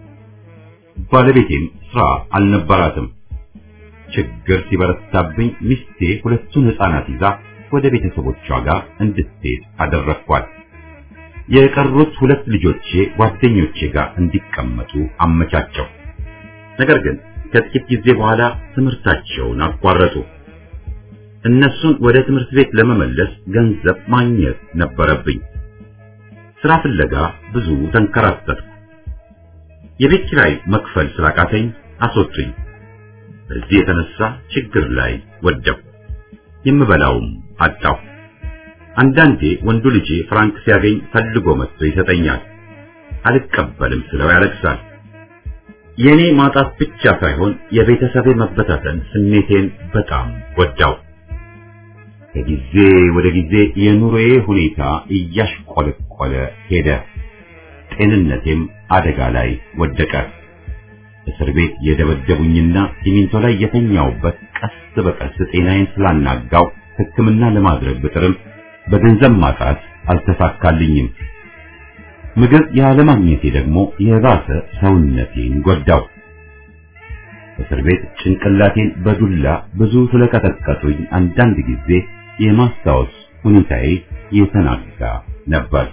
ባለቤቴም ስራ አልነበራትም። ችግር ሲበረታብኝ ሚስቴ ሁለቱን ሕፃናት ይዛ ወደ ቤተሰቦቿ ጋር እንድትሄድ አደረግኳት። የቀሩት ሁለት ልጆቼ ጓደኞቼ ጋር እንዲቀመጡ አመቻቸው። ነገር ግን ከጥቂት ጊዜ በኋላ ትምህርታቸውን አቋረጡ። እነሱን ወደ ትምህርት ቤት ለመመለስ ገንዘብ ማግኘት ነበረብኝ። ስራ ፍለጋ ብዙ ተንከራተትኩ። የቤት ኪራይ መክፈል ስላቃተኝ አስወጡኝ። በዚህ የተነሳ ችግር ላይ ወደቅኩ። የምበላውም አጣሁ። አንዳንዴ ወንዱ ልጄ ፍራንክ ሲያገኝ ፈልጎ መጥቶ ይሰጠኛል። አልቀበልም ስለው ያለቅሳል። የኔ ማጣት ብቻ ሳይሆን የቤተሰቤ መበታተን ስሜቴን በጣም ጎዳው። ከጊዜ ወደ ጊዜ የኑሮዬ ሁኔታ እያሽቆለቆለ ሄደ። ጤንነቴም አደጋ ላይ ወደቀ። እስር ቤት የደበደቡኝና ሲሚንቶ ላይ የተኛውበት ቀስ በቀስ ጤናዬን ስላናጋው ሕክምና ለማድረግ ብጥርም በገንዘብ ማጣት አልተሳካልኝም። ምግብ ያለማግኘቴ ደግሞ የባሰ ሰውነቴን ጎዳው። እስር ቤት ጭንቅላቴን በዱላ ብዙ ስለቀጠቀጡኝ አንዳንድ ጊዜ የማስታወስ ሁኔታዬ የተናጋ ነበር።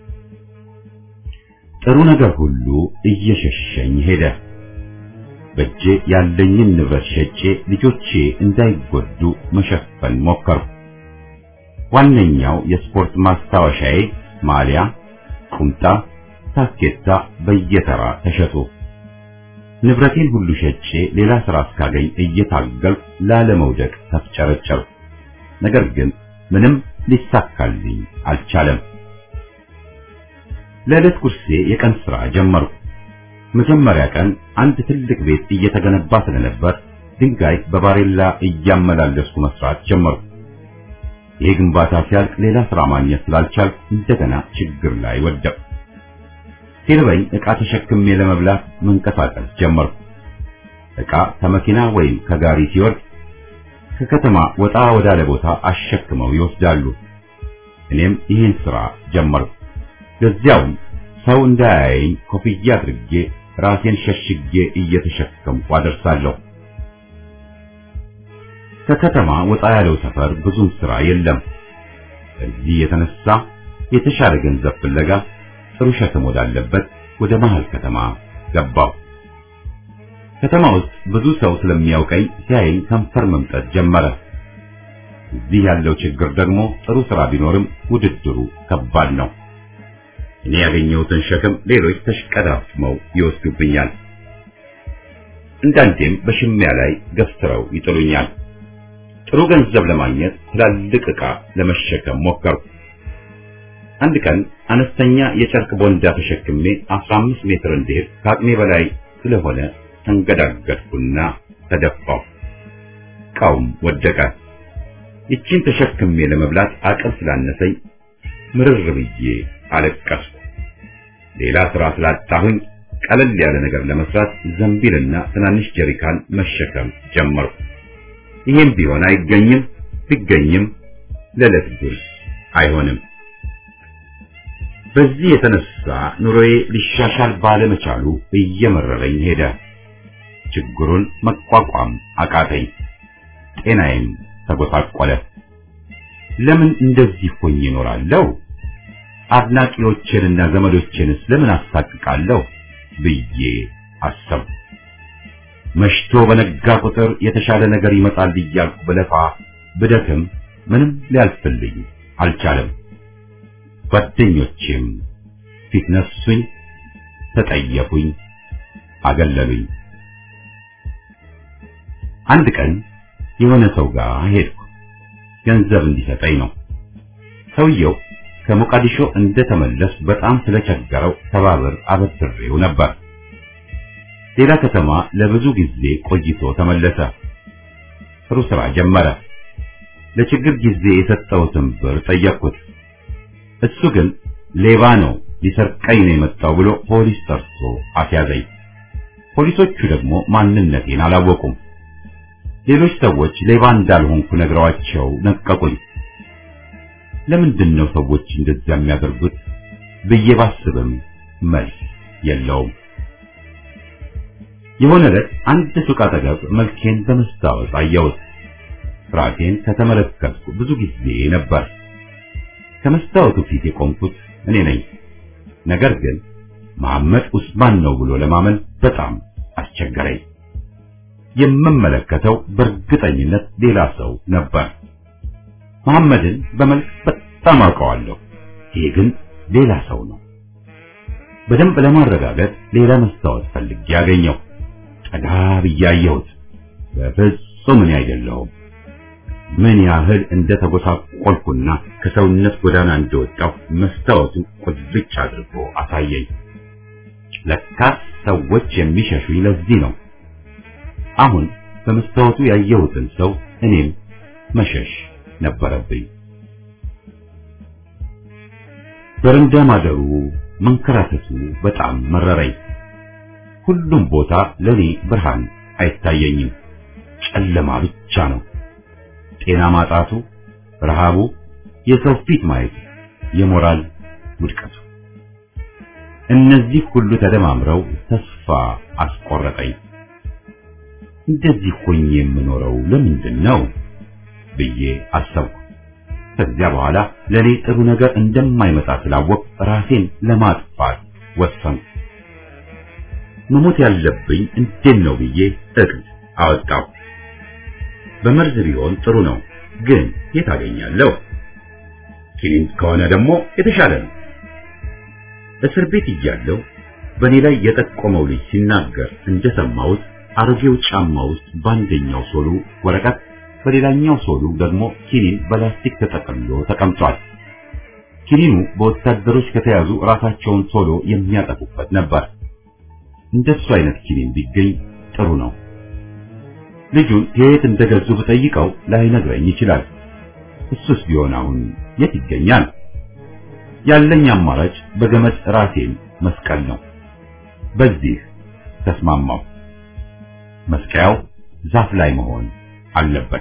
ጥሩ ነገር ሁሉ እየሸሸኝ ሄደ። በእጄ ያለኝን ንብረት ሸጬ ልጆቼ እንዳይጎዱ መሸፈን ሞከርኩ። ዋነኛው የስፖርት ማስታወሻዬ ማሊያ፣ ቁምጣ፣ ታኬታ በየተራ ተሸጡ። ንብረቴን ሁሉ ሸጬ ሌላ ስራ እስካገኝ እየታገልኩ ላለመውደቅ ተፍጨረጨርኩ። ነገር ግን ምንም ሊሳካልኝ አልቻለም። ለዕለት ጉርሴ የቀን ስራ ጀመርኩ። መጀመሪያ ቀን አንድ ትልቅ ቤት እየተገነባ ስለነበር ድንጋይ በባሬላ እያመላለስኩ መስራት ጀመርኩ። ይህ ግንባታ ሲያልቅ ሌላ ስራ ማግኘት ስላልቻልኩ እንደገና ችግር ላይ ወደቅኩ። ሲርበኝ ዕቃ ተሸክሜ ለመብላት መንቀሳቀስ ጀመርኩ። ዕቃ ከመኪና ወይም ከጋሪ ሲወርድ ከከተማ ወጣ ወዳለ ቦታ አሸክመው ይወስዳሉ። እኔም ይህን ስራ ጀመርኩ። ለዚያውም ሰው እንዳያየኝ ኮፍያ አድርጌ ራሴን ሸሽጌ እየተሸከምኩ አደርሳለሁ። ከከተማ ወጣ ያለው ሰፈር ብዙም ስራ የለም። በዚህ የተነሳ የተሻለ ገንዘብ ፍለጋ ጥሩ ሸክም ወዳለበት ወደ መሃል ከተማ ገባሁ። ከተማ ውስጥ ብዙ ሰው ስለሚያውቀኝ ሲያየኝ ከንፈር መምጠት ጀመረ። እዚህ ያለው ችግር ደግሞ ጥሩ ስራ ቢኖርም ውድድሩ ከባድ ነው። እኔ ያገኘሁትን ሸክም ሌሎች ተሽቀዳድመው ይወስዱብኛል። አንዳንዴም በሽሚያ ላይ ገፍትረው ይጥሉኛል። ጥሩ ገንዘብ ለማግኘት ትላልቅ ዕቃ ለመሸከም ሞከርኩ። አንድ ቀን አነስተኛ የጨርቅ ቦንዳ ተሸክሜ 15 ሜትር እንድሄድ ከአቅሜ በላይ ስለሆነ ተንገዳገድኩና ተደፋሁ። ዕቃውም ወደቀ። ይቺን ተሸክሜ ለመብላት አቅም ስላነሰኝ ምርር ብዬ አለቀስኩ። ሌላ ስራ ስላጣሁኝ ቀለል ያለ ነገር ለመስራት ዘንቢልና ትናንሽ ጀሪካን መሸከም ጀመርኩ። ይሄም ቢሆን አይገኝም፣ ቢገኝም ለዕለት ጉርስ አይሆንም። በዚህ የተነሳ ኑሮዬ ሊሻሻል ባለመቻሉ እየመረረኝ ሄደ። ችግሩን መቋቋም አቃተኝ። ጤናዬም ተጎሳቆለ። ለምን እንደዚህ ሆኜ እኖራለሁ? አድናቂዎቼንና ዘመዶቼንስ ለምን አሳቅቃለሁ ብዬ አሰብኩ። መሽቶ በነጋ ቁጥር የተሻለ ነገር ይመጣል እያልኩ በለፋ ብደክም ምንም ሊያልፍልኝ አልቻለም። ጓደኞቼም ፊት ነሱኝ፣ ተጠየፉኝ፣ አገለሉኝ። አንድ ቀን የሆነ ሰው ጋር ሄድኩ። ገንዘብ እንዲሰጠኝ ነው። ሰውየው ከሞቃዲሾ እንደተመለስ በጣም ስለቸገረው ተባብር አበድሬው ነበር። ሌላ ከተማ ለብዙ ጊዜ ቆይቶ ተመለሰ። ጥሩ ስራ ጀመረ። ለችግር ጊዜ የሰጠሁትን ብር ጠየቅኩት። እሱ ግን ሌባ ነው፣ ሊሰርቀኝ ነው የመጣው ብሎ ፖሊስ ጠርቶ አስያዘኝ። ፖሊሶቹ ደግሞ ማንነቴን አላወቁም። ሌሎች ሰዎች ሌባ እንዳልሆንኩ ነግረዋቸው ነቀቁኝ። ለምንድን ነው ሰዎች እንደዚያ የሚያደርጉት ብዬ ባስብም መልስ የለውም። የሆነ ዕለት አንድ ሱቅ አጠገብ መልኬን በመስታወት አየሁት። ራሴን ከተመለከትኩ ብዙ ጊዜ ነበር። ከመስታወቱ ፊት የቆምኩት እኔ ነኝ። ነገር ግን መሐመድ ኡስማን ነው ብሎ ለማመን በጣም አስቸገረኝ። የምመለከተው በእርግጠኝነት ሌላ ሰው ነበር። መሐመድን በመልክ በጣም አውቀዋለሁ። ይሄ ግን ሌላ ሰው ነው። በደንብ ለማረጋገጥ ሌላ መስታወት ፈልጌ ያገኘው። ጠጋ ብዬ አየሁት። በፍጹም እኔ አይደለሁም። ምን ያህል እንደተጎሳቆልኩና ከሰውነት ጎዳና እንደወጣሁ መስታወቱን ቁልጭ አድርጎ አሳየኝ። ለካ ሰዎች የሚሸሹኝ ለዚህ ነው። አሁን በመስታወቱ ያየሁትን ሰው እኔም መሸሽ ነበረብኝ። በረንዳ ማደሩ መንከራተቱ በጣም መረረኝ። ሁሉም ቦታ ለኔ ብርሃን አይታየኝም፣ ጨለማ ብቻ ነው። ጤና ማጣቱ፣ ረሃቡ፣ የሰው ፊት ማየት፣ የሞራል ውድቀቱ፣ እነዚህ ሁሉ ተደማምረው ተስፋ አስቆረጠኝ። እንደዚህ ሆኜ የምኖረው ለምንድን ነው ብዬ አሰብኩ። ከዚያ በኋላ ለኔ ጥሩ ነገር እንደማይመጣ ስላወቅ ራሴን ለማጥፋት ወሰንኩ። መሞት ያለብኝ እንዴት ነው ብዬ እቅድ አወጣሁ። በመርዝ ቢሆን ጥሩ ነው፣ ግን የት አገኛለሁ? ኪኒን ከሆነ ደግሞ የተሻለ ነው። እስር ቤት እያለሁ በኔ ላይ የጠቆመው ልጅ ሲናገር እንደሰማሁት አሮጌው ጫማ ውስጥ በአንደኛው ሶሉ ወረቀት፣ በሌላኛው ሶሉ ደግሞ ኪኒን በላስቲክ ተጠቅልሎ ተቀምጧል። ኪኒኑ በወታደሮች ከተያዙ ራሳቸውን ቶሎ የሚያጠፉበት ነበር። እንደሱ አይነት ኪኒን ቢገኝ ጥሩ ነው። ልጁን ከየት እንደገዙ ብጠይቀው ላይነግረኝ ይችላል። እሱስ ቢሆን አሁን የት ይገኛል? ያለኝ አማራጭ በገመድ ራሴን መስቀል ነው። በዚህ ተስማማው። መስቀያው ዛፍ ላይ መሆን አለበት።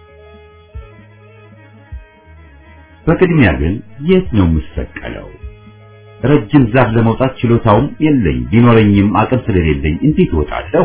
በቅድሚያ ግን የት ነው የምሰቀለው? ረጅም ዛፍ ለመውጣት ችሎታውም የለኝ፣ ቢኖረኝም አቅም ስለሌለኝ እንዴት እወጣለሁ?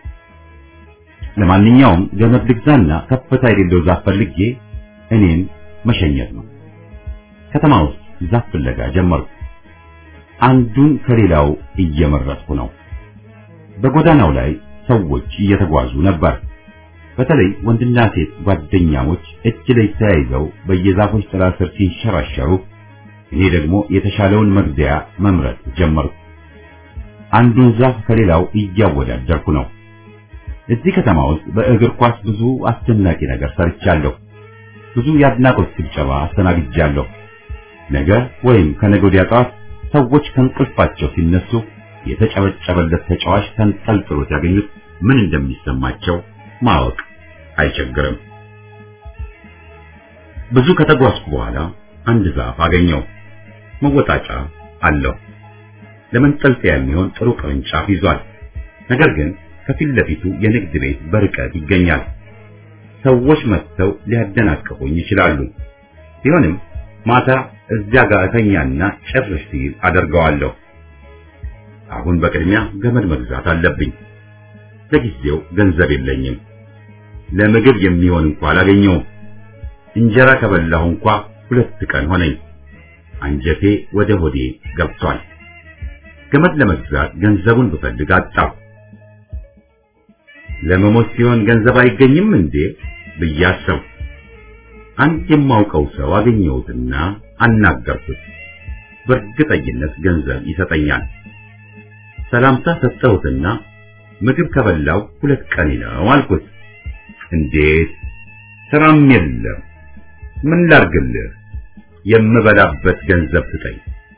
ለማንኛውም ገመድ ልግዛና ከፍታ የሌለው ዛፍ ፈልጌ እኔን መሸኘት ነው። ከተማ ውስጥ ዛፍ ፍለጋ ጀመርኩ። አንዱን ከሌላው እየመረጥኩ ነው። በጎዳናው ላይ ሰዎች እየተጓዙ ነበር። በተለይ ወንድና ሴት ጓደኛሞች እጅ ላይ ተያይዘው በየዛፎች ጥላ ስር ሲንሸራሸሩ፣ እኔ ደግሞ የተሻለውን መግደያ መምረጥ ጀመርኩ። አንዱን ዛፍ ከሌላው እያወዳደርኩ ነው። እዚህ ከተማ ውስጥ በእግር ኳስ ብዙ አስደናቂ ነገር ሰርቻለሁ። ብዙ የአድናቆት ጭብጨባ አስተናግጃለሁ። ነገ ወይም ከነገ ወዲያ ጠዋት ሰዎች ከእንቅልፋቸው ሲነሱ የተጨበጨበለት ተጫዋች ተንጠልጥሎ ሲያገኙት ምን እንደሚሰማቸው ማወቅ አይቸግርም። ብዙ ከተጓዝኩ በኋላ አንድ ዛፍ አገኘው። መወጣጫ አለው። ለመንጠልጠያ የሚሆን ጥሩ ቅርንጫፍ ይዟል። ነገር ግን ከፊት ለፊቱ የንግድ ቤት በርቀት ይገኛል። ሰዎች መጥተው ሊያደናቅፉኝ ይችላሉ። ቢሆንም ማታ እዚያ ጋር እተኛና ጨርሽ ሲል አደርገዋለሁ። አሁን በቅድሚያ ገመድ መግዛት አለብኝ። ለጊዜው ገንዘብ የለኝም። ለምግብ የሚሆን እንኳን አላገኘውም። እንጀራ ከበላሁ እንኳን 2 ቀን ሆነኝ። አንጀቴ ወደ ሆዴ ገብቷል። ገመድ ለመግዛት ገንዘቡን ብፈልግ አጣሁ። ለመሞት ሲሆን ገንዘብ አይገኝም እንዴ ብዬ አሰብኩ። አንድ የማውቀው ሰው አገኘሁትና አናገርኩት። በእርግጠኝነት ገንዘብ ይሰጠኛል። ሰላምታ ሰጠሁትና ምግብ ከበላው 2 ቀን ነው አልኩት። እንዴት? ስራም የለም። ምን ላድርግልህ? የምበላበት ገንዘብ ስጠኝ።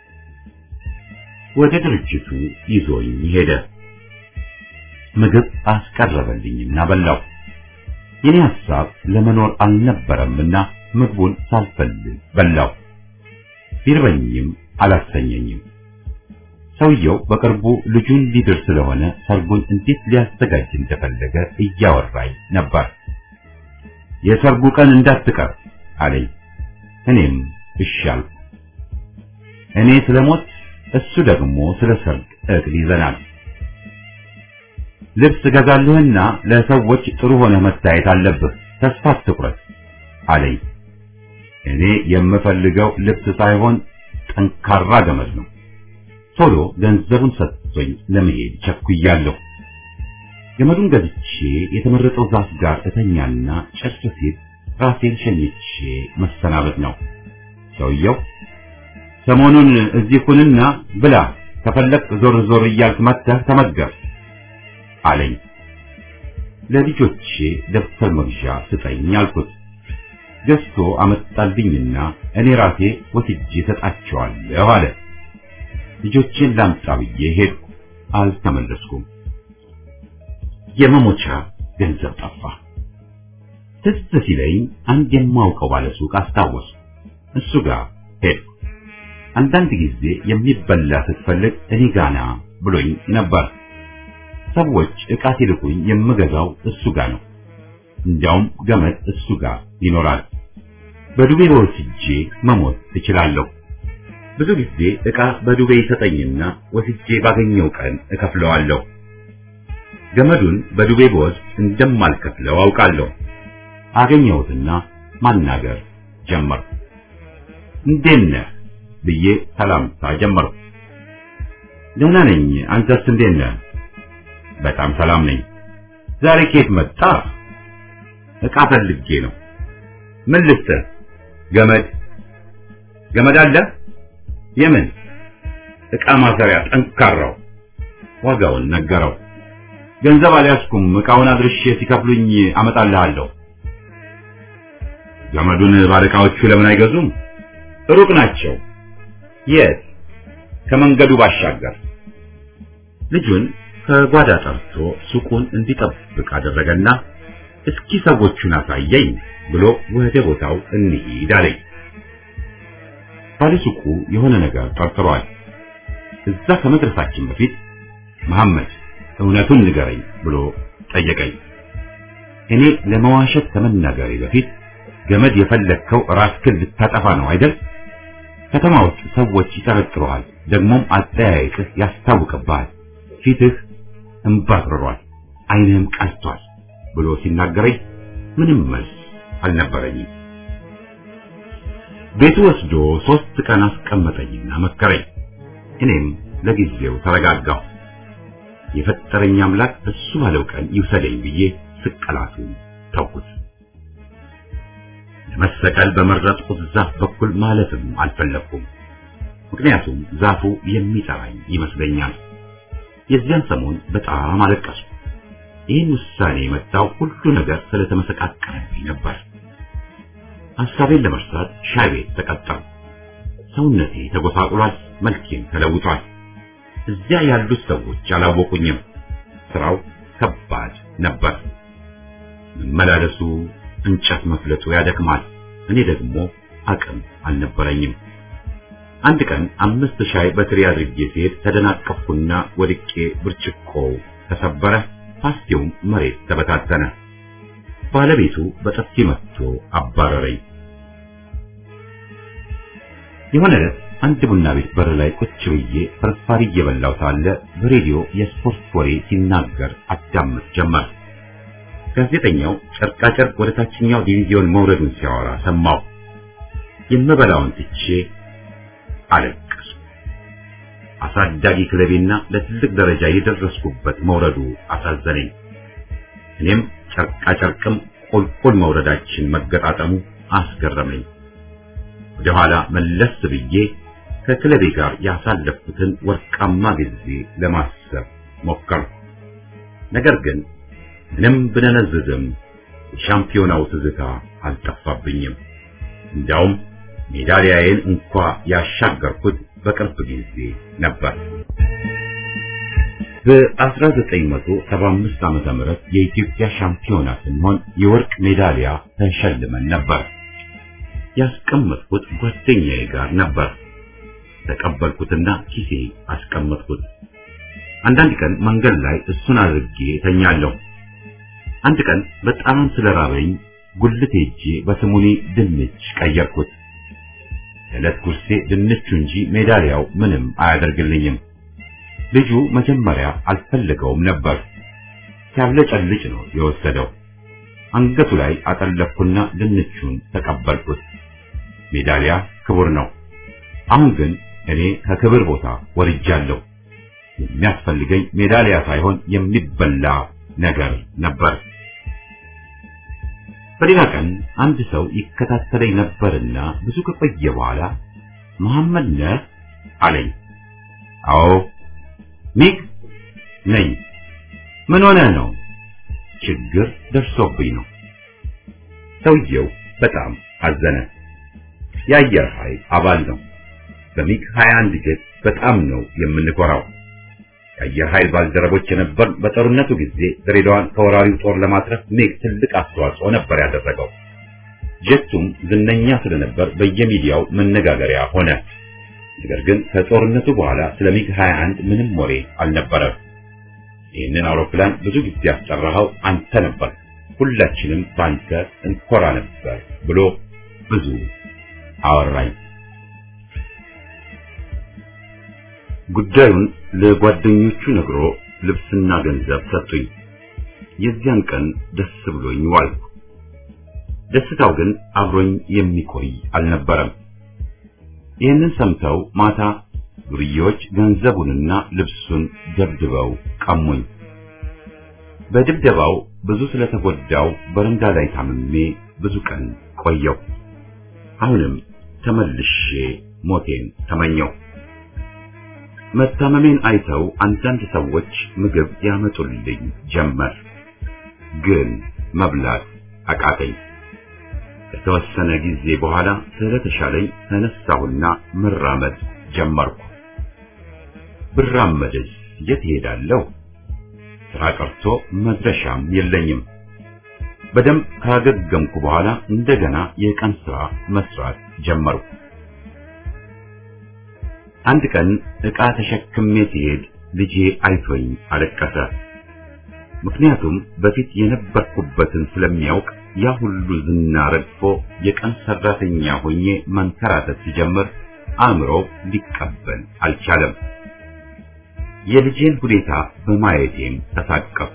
ወደ ድርጅቱ ይዞኝ ሄደ። ምግብ አስቀረበልኝና በላው። የኔ ሐሳብ ለመኖር አልነበረምና ምግቡን ሳልፈልግ በላው። ቢርበኝም አላሰኘኝም። ሰውየው በቅርቡ ልጁን ሊድር ስለሆነ ሰርጉን እንዴት ሊያዘጋጅ እንደፈለገ እያወራኝ ነበር። የሰርጉ ቀን እንዳትቀር አለኝ። እኔም እሺ አልኩ። እኔ ስለሞት እሱ ደግሞ ስለ ሰርግ እቅድ ይዘናል። ልብስ ገዛልህና ለሰዎች ጥሩ ሆነህ መታየት አለብህ፣ ተስፋ አትቁረጥ አለኝ። እኔ የምፈልገው ልብስ ሳይሆን ጠንካራ ገመድ ነው። ቶሎ ገንዘቡን ሰጥቶኝ ለመሄድ ቸኩያለሁ። ገመዱን ገዝቼ የተመረጠው ዛፍ ጋር እተኛና ጨርስ ሲል ራሴን ሸኝቼ መሰናበት ነው። ሰውየው ሰሞኑን እዚህ ሁንና ብላ፣ ከፈለክ ዞር ዞር እያልክ መጥተህ ተመገብ አለኝ። ለልጆቼ ደብተር መግዣ ስጠኝ አልኩት። ገዝቶ አመጣልኝና እኔ ራሴ ወስጄ ሰጣቸዋለሁ አለ። ልጆቼን ላምጣ ብዬ ሄድኩ። አልተመለስኩም። የመሞቻ ገንዘብ ጠፋ። ትዝ ሲለኝ አንድ የማውቀው ባለሱቅ አስታወስኩ። እሱ ጋር ሄድኩ። አንዳንድ ጊዜ የሚበላ ስትፈልግ እኔ ጋና ብሎኝ ነበር። ሰዎች ዕቃ ሲልኩኝ የምገዛው እሱ ጋር ነው። እንዲያውም ገመድ እሱ ጋር ይኖራል። በዱቤ ወስጄ መሞት እችላለሁ። ብዙ ጊዜ ዕቃ በዱቤ ይሰጠኝና ወስጄ ባገኘው ቀን እከፍለዋለሁ። ገመዱን በዱቤ በወስድ እንደማልከፍለው አውቃለሁ። አገኘሁትና ማናገር ጀመርኩ። እንዴት ነህ ብዬ ሰላምታ ጀመርኩ። ደህና ነኝ፣ አንተስ እንዴት ነህ? በጣም ሰላም ነኝ። ዛሬ ከየት መጣ? ዕቃ ፈልጌ ነው። ምን ልስጥህ? ገመድ አለ? የምን? ዕቃ ማሰሪያ፣ ጠንካራው። ዋጋውን ነገረው። ገንዘብ አልያዝኩም፣ ዕቃውን አድርሼ ሲከፍሉኝ አመጣልሃለሁ። ገመዱን ባለዕቃዎቹ ለምን አይገዙም? ሩቅ ናቸው። የት? ከመንገዱ ባሻገር። ልጁን ከጓዳ ጠርቶ ሱቁን እንዲጠብቅ አደረገና እስኪ ሰዎቹን አሳየኝ ብሎ ወደ ቦታው እንሂድ አለኝ። ባለሱቁ የሆነ ነገር ጠርጥሯል። እዛ ከመድረሳችን በፊት መሐመድ እውነቱን ንገረኝ ብሎ ጠየቀኝ። እኔ ለመዋሸት ከመናገሬ በፊት ገመድ የፈለግከው ራስህን ልታጠፋ ነው አይደል? ከተማ ውስጥ ሰዎች ይጠረጥሩሃል፣ ደግሞም አጠያየቅህ ያስታውቅብሃል። ፊትህ እንባ አፍርሯል፣ ዓይንህም ቀልቷል ብሎ ሲናገረኝ ምንም መልስ አልነበረኝም። ቤቱ ወስዶ 3 ቀን አስቀመጠኝና መከረኝ። እኔም ለጊዜው ተረጋጋሁ። የፈጠረኝ አምላክ እሱ ባለው ቀን ይውሰደኝ ብዬ ስቅላቱን ተውኩት። ለመሰቀል በመረጥኩት ዛፍ በኩል ማለትም አልፈለኩም። ምክንያቱም ዛፉ የሚጠራኝ ይመስለኛል። የዚያን ሰሞን በጣም አለቀስኩ። ይህን ውሳኔ የመጣው ሁሉ ነገር ስለተመሰቃቀለብኝ ነበር። ሐሳቤን ለመርሳት ሻይ ቤት ተቀጠርኩ። ሰውነቴ ተጎሳቁሏል፣ መልኬም ተለውጧል። እዚያ ያሉት ሰዎች አላወቁኝም። ስራው ከባድ ነበር። መመላለሱ፣ እንጨት መፍለጡ ያደክማል። እኔ ደግሞ አቅም አልነበረኝም። አንድ ቀን 5 ሻይ በትሪ አድርጌ ሲሄድ ተደናቀፍኩና ወድቄ ብርጭቆው ተሰበረ። ፓስቲውም መሬት ተበታተነ። ባለቤቱ በጥፊ መትቶ አባረረኝ። የሆነ ዕለት አንድ ቡና ቤት በር ላይ ቁጭ ብዬ ፍርፋሪ እየበላሁ ሳለ በሬዲዮ የስፖርት ወሬ ሲናገር አዳምጥ ጀመር። ጋዜጠኛው ጨርቃጨርቅ ወደ ታችኛው ዲቪዚዮን መውረዱን ሲያወራ ሰማሁ። የምበላውን ትቼ አለቀስኩ። አሳዳጊ ክለቤና ለትልቅ ደረጃ የደረስኩበት መውረዱ አሳዘነኝ። እኔም ጨርቃጨርቅም ቁልቁል መውረዳችን መገጣጠሙ አስገረመኝ። ወደ ኋላ መለስ ብዬ ከክለቤ ጋር ያሳለፍኩትን ወርቃማ ጊዜ ለማሰብ ሞከርኩ። ነገር ግን ምንም ብነነዝዝም የሻምፒዮናው ትዝታ አልጠፋብኝም። እንዲያውም ሜዳሊያዬን እንኳ ያሻገርኩት በቅርብ ጊዜ ነበር። በ1975 ዓመተ ምህረት የኢትዮጵያ ሻምፒዮና ስንሆን የወርቅ ሜዳሊያ ተሸልመን ነበር። ያስቀመጥኩት ጓደኛዬ ጋር ነበር። ተቀበልኩትና ኪሴ አስቀመጥኩት። አንዳንድ ቀን መንገድ ላይ እሱን አድርጌ ተኛለሁ። አንድ ቀን በጣም ስለራበኝ ጉልት ሄጄ በስሙኒ ድንች ቀየርኩት። ዕለት ጉርሴ ድንቹ እንጂ ሜዳሊያው ምንም አያደርግልኝም። ልጁ መጀመሪያ አልፈለገውም ነበር። ሲያብለጨልጭ ነው የወሰደው። አንገቱ ላይ አጠለፍኩና ድንቹን ተቀበልኩት። ሜዳሊያ ክቡር ነው። አሁን ግን እኔ ከክብር ቦታ ወርጃለሁ። የሚያስፈልገኝ ሜዳሊያ ሳይሆን የሚበላ ነገር ነበር። በሌላ ቀን አንድ ሰው ይከታተለኝ ነበርና ብዙ ከቆየ በኋላ መሐመድ ነህ አለኝ። አዎ። ሚግ ነኝ። ምን ሆነህ ነው? ችግር ደርሶብኝ ነው። ሰውየው በጣም አዘነ። የአየር ኃይል አባል ነው። በሚግ 21 ጀት በጣም ነው የምንኮራው። የአየር ኃይል ባልደረቦች የነበር በጦርነቱ ጊዜ ድሬዳዋን ከወራሪው ጦር ለማትረፍ ሚግ ትልቅ አስተዋጽኦ ነበር ያደረገው። ጀቱም ዝነኛ ስለነበር በየሚዲያው መነጋገሪያ ሆነ። ነገር ግን ከጦርነቱ በኋላ ስለ ሚግ 21 ምንም ወሬ አልነበረም። ይህንን አውሮፕላን ብዙ ጊዜ ያስጠራኸው አንተ ነበር፣ ሁላችንም ባንተ እንኮራ ነበር ብሎ ብዙ አወራኝ። ጉዳዩን ለጓደኞቹ ነግሮ ልብስና ገንዘብ ሰጡኝ። የዚያን ቀን ደስ ብሎኝ ዋልኩ። ደስታው ግን አብሮኝ የሚቆይ አልነበረም። ይህንን ሰምተው ማታ ዱርዬዎች ገንዘቡንና ልብሱን ደብድበው ቀሙኝ። በድብደባው ብዙ ስለተጎዳው በረንዳ ላይ ታምሜ ብዙ ቀን ቆየው። አሁንም ተመልሼ ሞቴን ተመኘው። መታመሜን አይተው አንዳንድ ሰዎች ምግብ ያመጡልኝ ጀመር። ግን መብላት አቃተኝ። ከተወሰነ ጊዜ በኋላ ስለተሻለኝ ተነሳሁና መራመድ ጀመርኩ። ብራመድስ የት ሄዳለሁ? ስራ ቀርቶ መድረሻም የለኝም። በደንብ ካገገምኩ በኋላ እንደገና የቀን ስራ መስራት ጀመርኩ። አንድ ቀን ዕቃ ተሸክሜ ሲሄድ ልጄ አይቶኝ አለቀሰ። ምክንያቱም በፊት የነበርኩበትን ስለሚያውቅ ያ ሁሉ ዝና ረግፎ የቀን ሰራተኛ ሆኜ መንከራተት ሲጀምር አእምሮ ሊቀበል አልቻለም። የልጄን ሁኔታ በማየቴም ተሳቀቅኩ።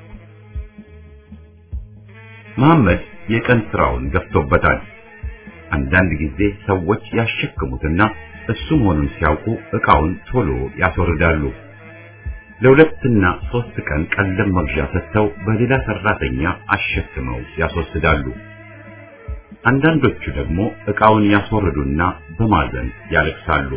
መሐመድ የቀን ስራውን ገፍቶበታል። አንዳንድ ጊዜ ሰዎች ያሸክሙትና እሱ መሆኑን ሲያውቁ ዕቃውን ቶሎ ያስወርዳሉ። ለሁለትና 3 ቀን ቀለብ መግዣ ሰጥተው በሌላ ሰራተኛ አሸክመው ያስወስዳሉ። አንዳንዶቹ ደግሞ ዕቃውን ያስወርዱና በማዘን ያለቅሳሉ።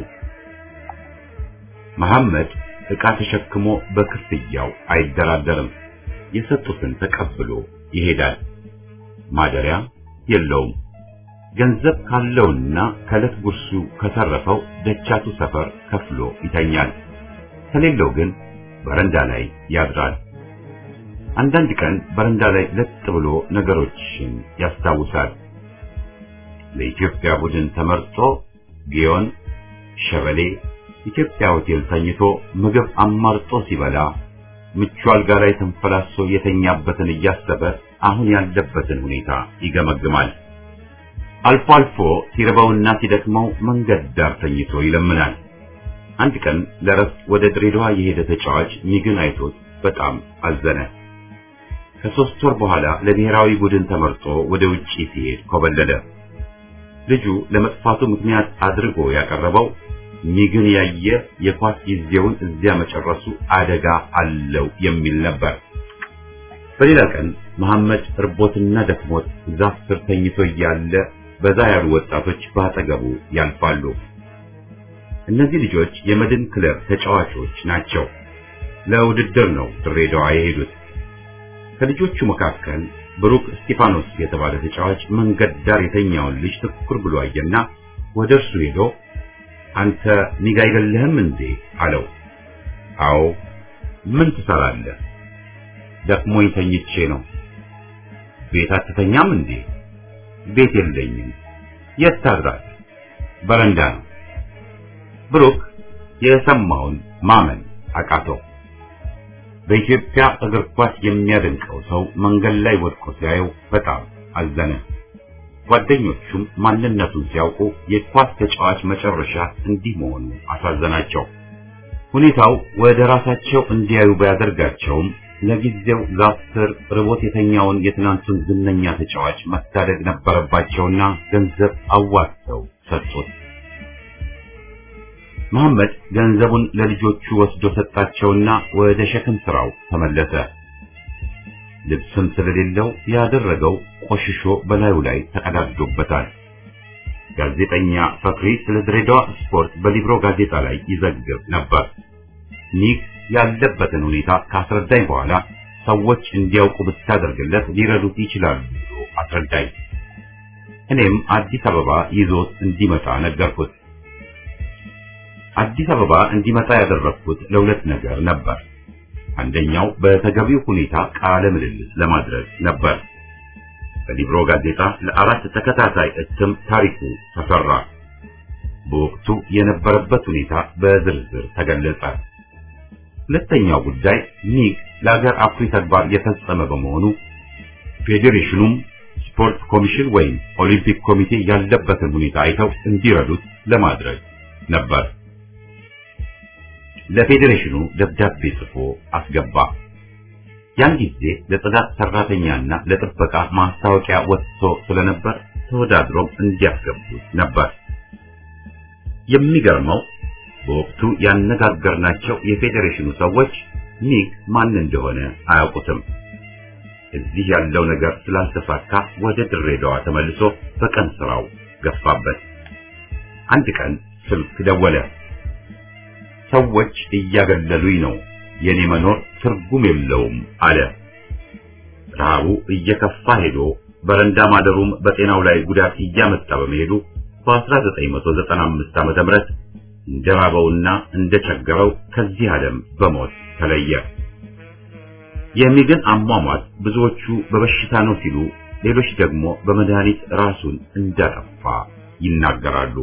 መሐመድ ዕቃ ተሸክሞ በክፍያው አይደራደርም። የሰጡትን ተቀብሎ ይሄዳል። ማደሪያ የለውም። ገንዘብ ካለውና ከዕለት ጉርሱ ከተረፈው ደቻቱ ሰፈር ከፍሎ ይተኛል። ከሌለው ግን በረንዳ ላይ ያድራል። አንዳንድ ቀን በረንዳ ላይ ለጥ ብሎ ነገሮችን ያስታውሳል። ለኢትዮጵያ ቡድን ተመርጦ ጊዮን፣ ሸበሌ፣ ኢትዮጵያ ሆቴል ተኝቶ ምግብ አማርጦ ሲበላ ምቹ አልጋ ላይ ተንፈላሶ የተኛበትን እያሰበ አሁን ያለበትን ሁኔታ ይገመግማል። አልፎ አልፎ ሲርበውና ሲደክመው መንገድ ዳር ተኝቶ ይለምናል። አንድ ቀን ለረፍት ወደ ድሬዳዋ የሄደ ተጫዋች ሚግን አይቶት በጣም አዘነ። ከ3 ወር በኋላ ለብሔራዊ ቡድን ተመርጦ ወደ ውጪ ሲሄድ ኮበለለ። ልጁ ለመጥፋቱ ምክንያት አድርጎ ያቀረበው ሚግን ያየ የኳስ ጊዜውን እዚያ መጨረሱ አደጋ አለው የሚል ነበር። በሌላ ቀን መሐመድ እርቦትና ደክሞት ዛፍ ስር ተኝቶ እያለ በዛ ያሉ ወጣቶች ባጠገቡ ያልፋሉ። እነዚህ ልጆች የመድን ክለብ ተጫዋቾች ናቸው። ለውድድር ነው ድሬዳዋ የሄዱት። ከልጆቹ መካከል ብሩክ እስጢፋኖስ የተባለ ተጫዋች መንገድ ዳር የተኛውን ልጅ ትኩር ብሎ አየና ወደ እርሱ ሄዶ አንተ ሚግ አይደለህም እንዴ አለው። አዎ። ምን ትሰራለህ? ደክሞኝ ተኝቼ ነው። ቤት አትተኛም እንዴ? ቤት የለኝም። የት ታድራለህ? በረንዳ ነው። ብሩክ የሰማውን ማመን አቃተው። በኢትዮጵያ እግር ኳስ የሚያደንቀው ሰው መንገድ ላይ ወድቆ ሲያየው በጣም አዘነ። ጓደኞቹም ማንነቱን ሲያውቁ የኳስ ተጫዋች መጨረሻ እንዲህ መሆኑ አሳዘናቸው። ሁኔታው ወደ ራሳቸው እንዲያዩ ቢያደርጋቸውም ለጊዜው ዛፍር ርቦት የተኛውን የትናንቱን ዝነኛ ተጫዋች መታደግ ነበረባቸውና ገንዘብ አዋጥተው ሰጡት። መሐመድ ገንዘቡን ለልጆቹ ወስዶ ሰጣቸውና ወደ ሸክም ስራው ተመለሰ። ልብስም ስለሌለው ያደረገው ቆሽሾ በላዩ ላይ ተቀዳድዶበታል። ጋዜጠኛ ፈክሪ ስለ ድሬዳዋ ስፖርት በሊብሮ ጋዜጣ ላይ ይዘግብ ነበር። ኒክ ያለበትን ሁኔታ ካስረዳኝ በኋላ ሰዎች እንዲያውቁ ብታደርግለት ሊረዱት ይችላሉ ብሎ አስረዳኝ። እኔም አዲስ አበባ ይዞት እንዲመጣ ነገርኩት። አዲስ አበባ እንዲመጣ ያደረኩት ለሁለት ነገር ነበር። አንደኛው በተገቢው ሁኔታ ቃለ ምልልስ ለማድረግ ነበር። በሊብሮ ጋዜጣ ለአራት ተከታታይ እትም ታሪኩ ተሰራ። በወቅቱ የነበረበት ሁኔታ በዝርዝር ተገለጸ። ሁለተኛው ጉዳይ ኒክ ለሀገር አኩሪ ተግባር የፈጸመ በመሆኑ ፌዴሬሽኑም ስፖርት ኮሚሽን ወይም ኦሊምፒክ ኮሚቴ ያለበትን ሁኔታ አይተው እንዲረዱት ለማድረግ ነበር። ለፌዴሬሽኑ ደብዳቤ ጽፎ አስገባ። ያን ጊዜ ለጽዳት ሰራተኛና ለጥበቃ ማስታወቂያ ወጥቶ ስለነበር ተወዳድሮም እንዲያስገቡት ነበር። የሚገርመው በወቅቱ ያነጋገርናቸው የፌዴሬሽኑ ሰዎች ኒክ ማን እንደሆነ አያውቁትም። እዚህ ያለው ነገር ስላልተሳካ ወደ ድሬዳዋ ተመልሶ በቀን ስራው ገፋበት። አንድ ቀን ስልክ ደወለ። ሰዎች እያገለሉኝ ነው፣ የኔ መኖር ትርጉም የለውም አለ። ረሃቡ እየከፋ ሄዶ በረንዳ ማደሩም በጤናው ላይ ጉዳት እያመጣ በመሄዱ በ1995 ዓመተ ምህረት እንደራበውና እንደቸገረው ከዚህ ዓለም በሞት ተለየ። የሚገን አሟሟት ብዙዎቹ በበሽታ ነው ሲሉ፣ ሌሎች ደግሞ በመድኃኒት ራሱን እንዳጠፋ ይናገራሉ።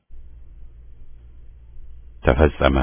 ተፈጸመ።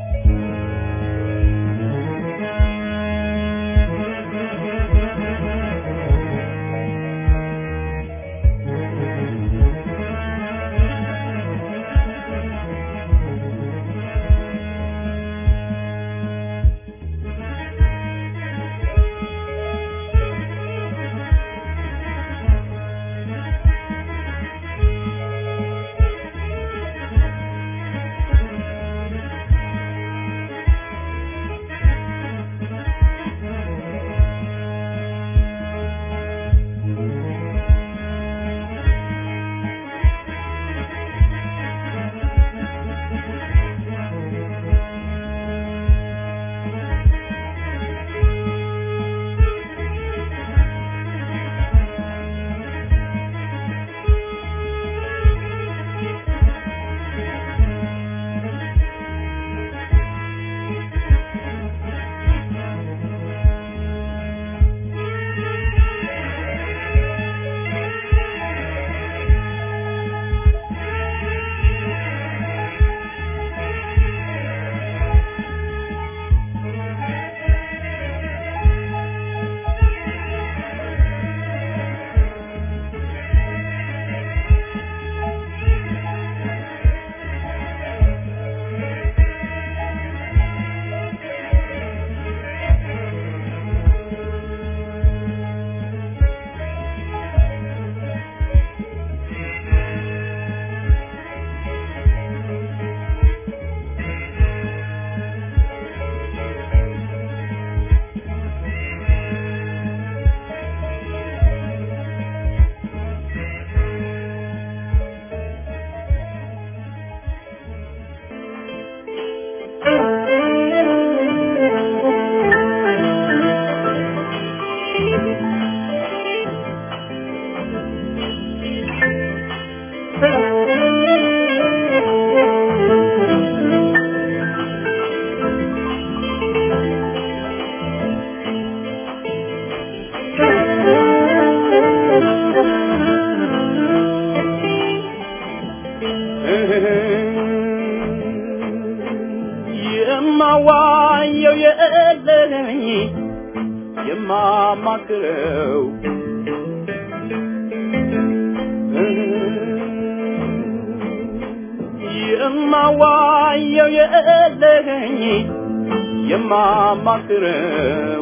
የማዋየው የለኝ የማማክረው የማዋየው የለኝ የማማክረው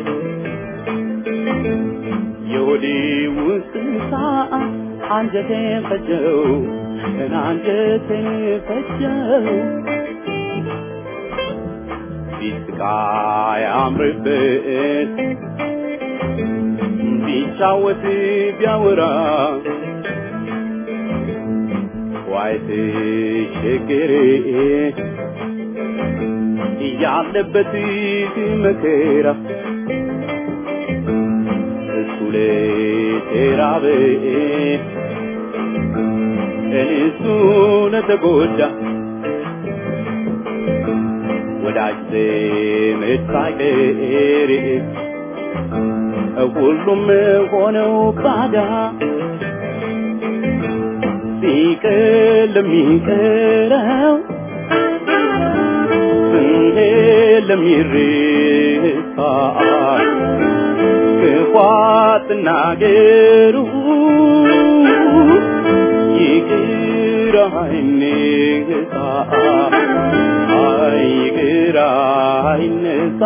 የሆዴ ውስጥ አንጀቴን ፈጀው አንጀቴን ፈጀው ቢስቃይ አምርበት ቢጫወት ቢያወራ ዋይት ችግሬ ያለበት መከራ እሱለ ተራበ እሱ ለተጎዳ ወዳጅ መታቀሪ ሁሉም ሆነው ባዳ ለሚቀረው ለሚረሳ ክፋትና ገሩ ይቅር አይነሳ ይቅር አይነሳ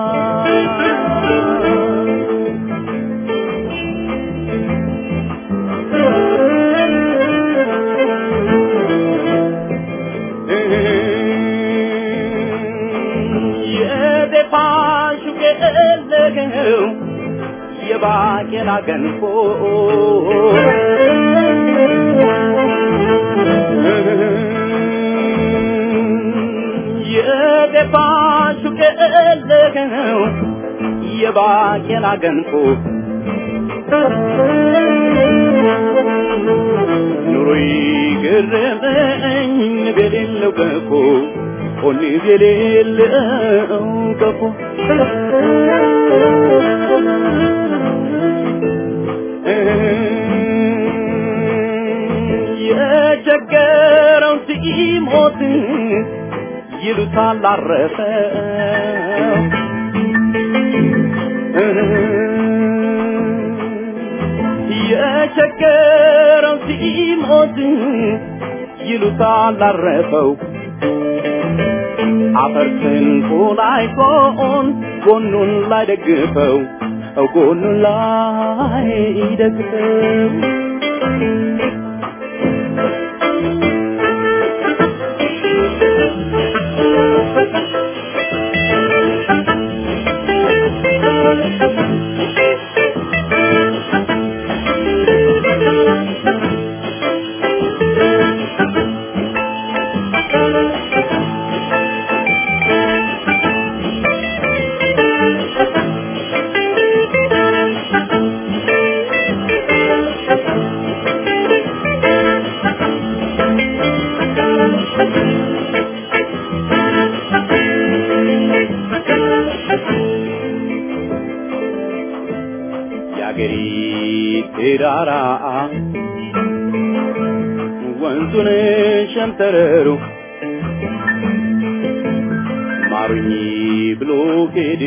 የባቄላ ገንፎ የደፋሹ ከለገው የባቄላ ገንፎ ኑሮይ ገረመኝ በሌለው ገፎ ሆኒ በሌለው ገፎ የቸገረው ሲሞት ይሉታል አረፈ የቸገረው ሲሞት ይሉታል አረፈው አፈርተን ቆላይቆን ጎኑን ላይ ደግፈው ጎኑን ላይ ደግፈው ዳራ ወንዙን ሸንተረሩ ማሩኝ ብሎ ሄደ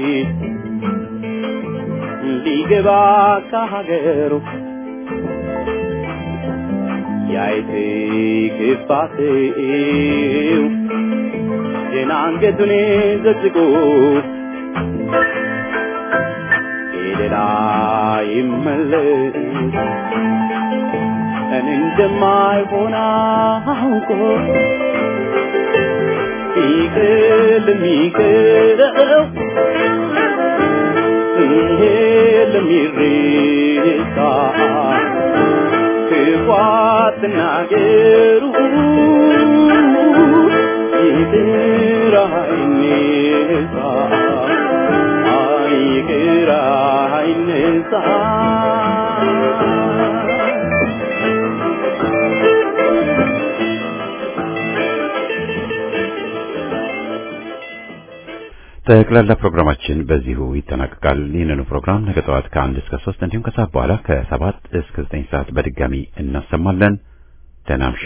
ሊገባ ከሀገሩ ያይቴ ክፋቴው የናንገቱን ዘዝጎ ሌላ ይመለስ እንደማይሆን አውቆ ለሚቀረው ለሚረሳ ክፋትና ገሩ ይቅር አይነሳ ይቅር አይነሳ ጠቅላላ ፕሮግራማችን በዚሁ ይጠናቀቃል። ይህንን ፕሮግራም ነገ ጠዋት ከ1 እስከ 3 እንዲሁም ከሰዓት በኋላ ከ7 እስከ 9 ሰዓት በድጋሚ እናሰማለን። ደህና እምሹ።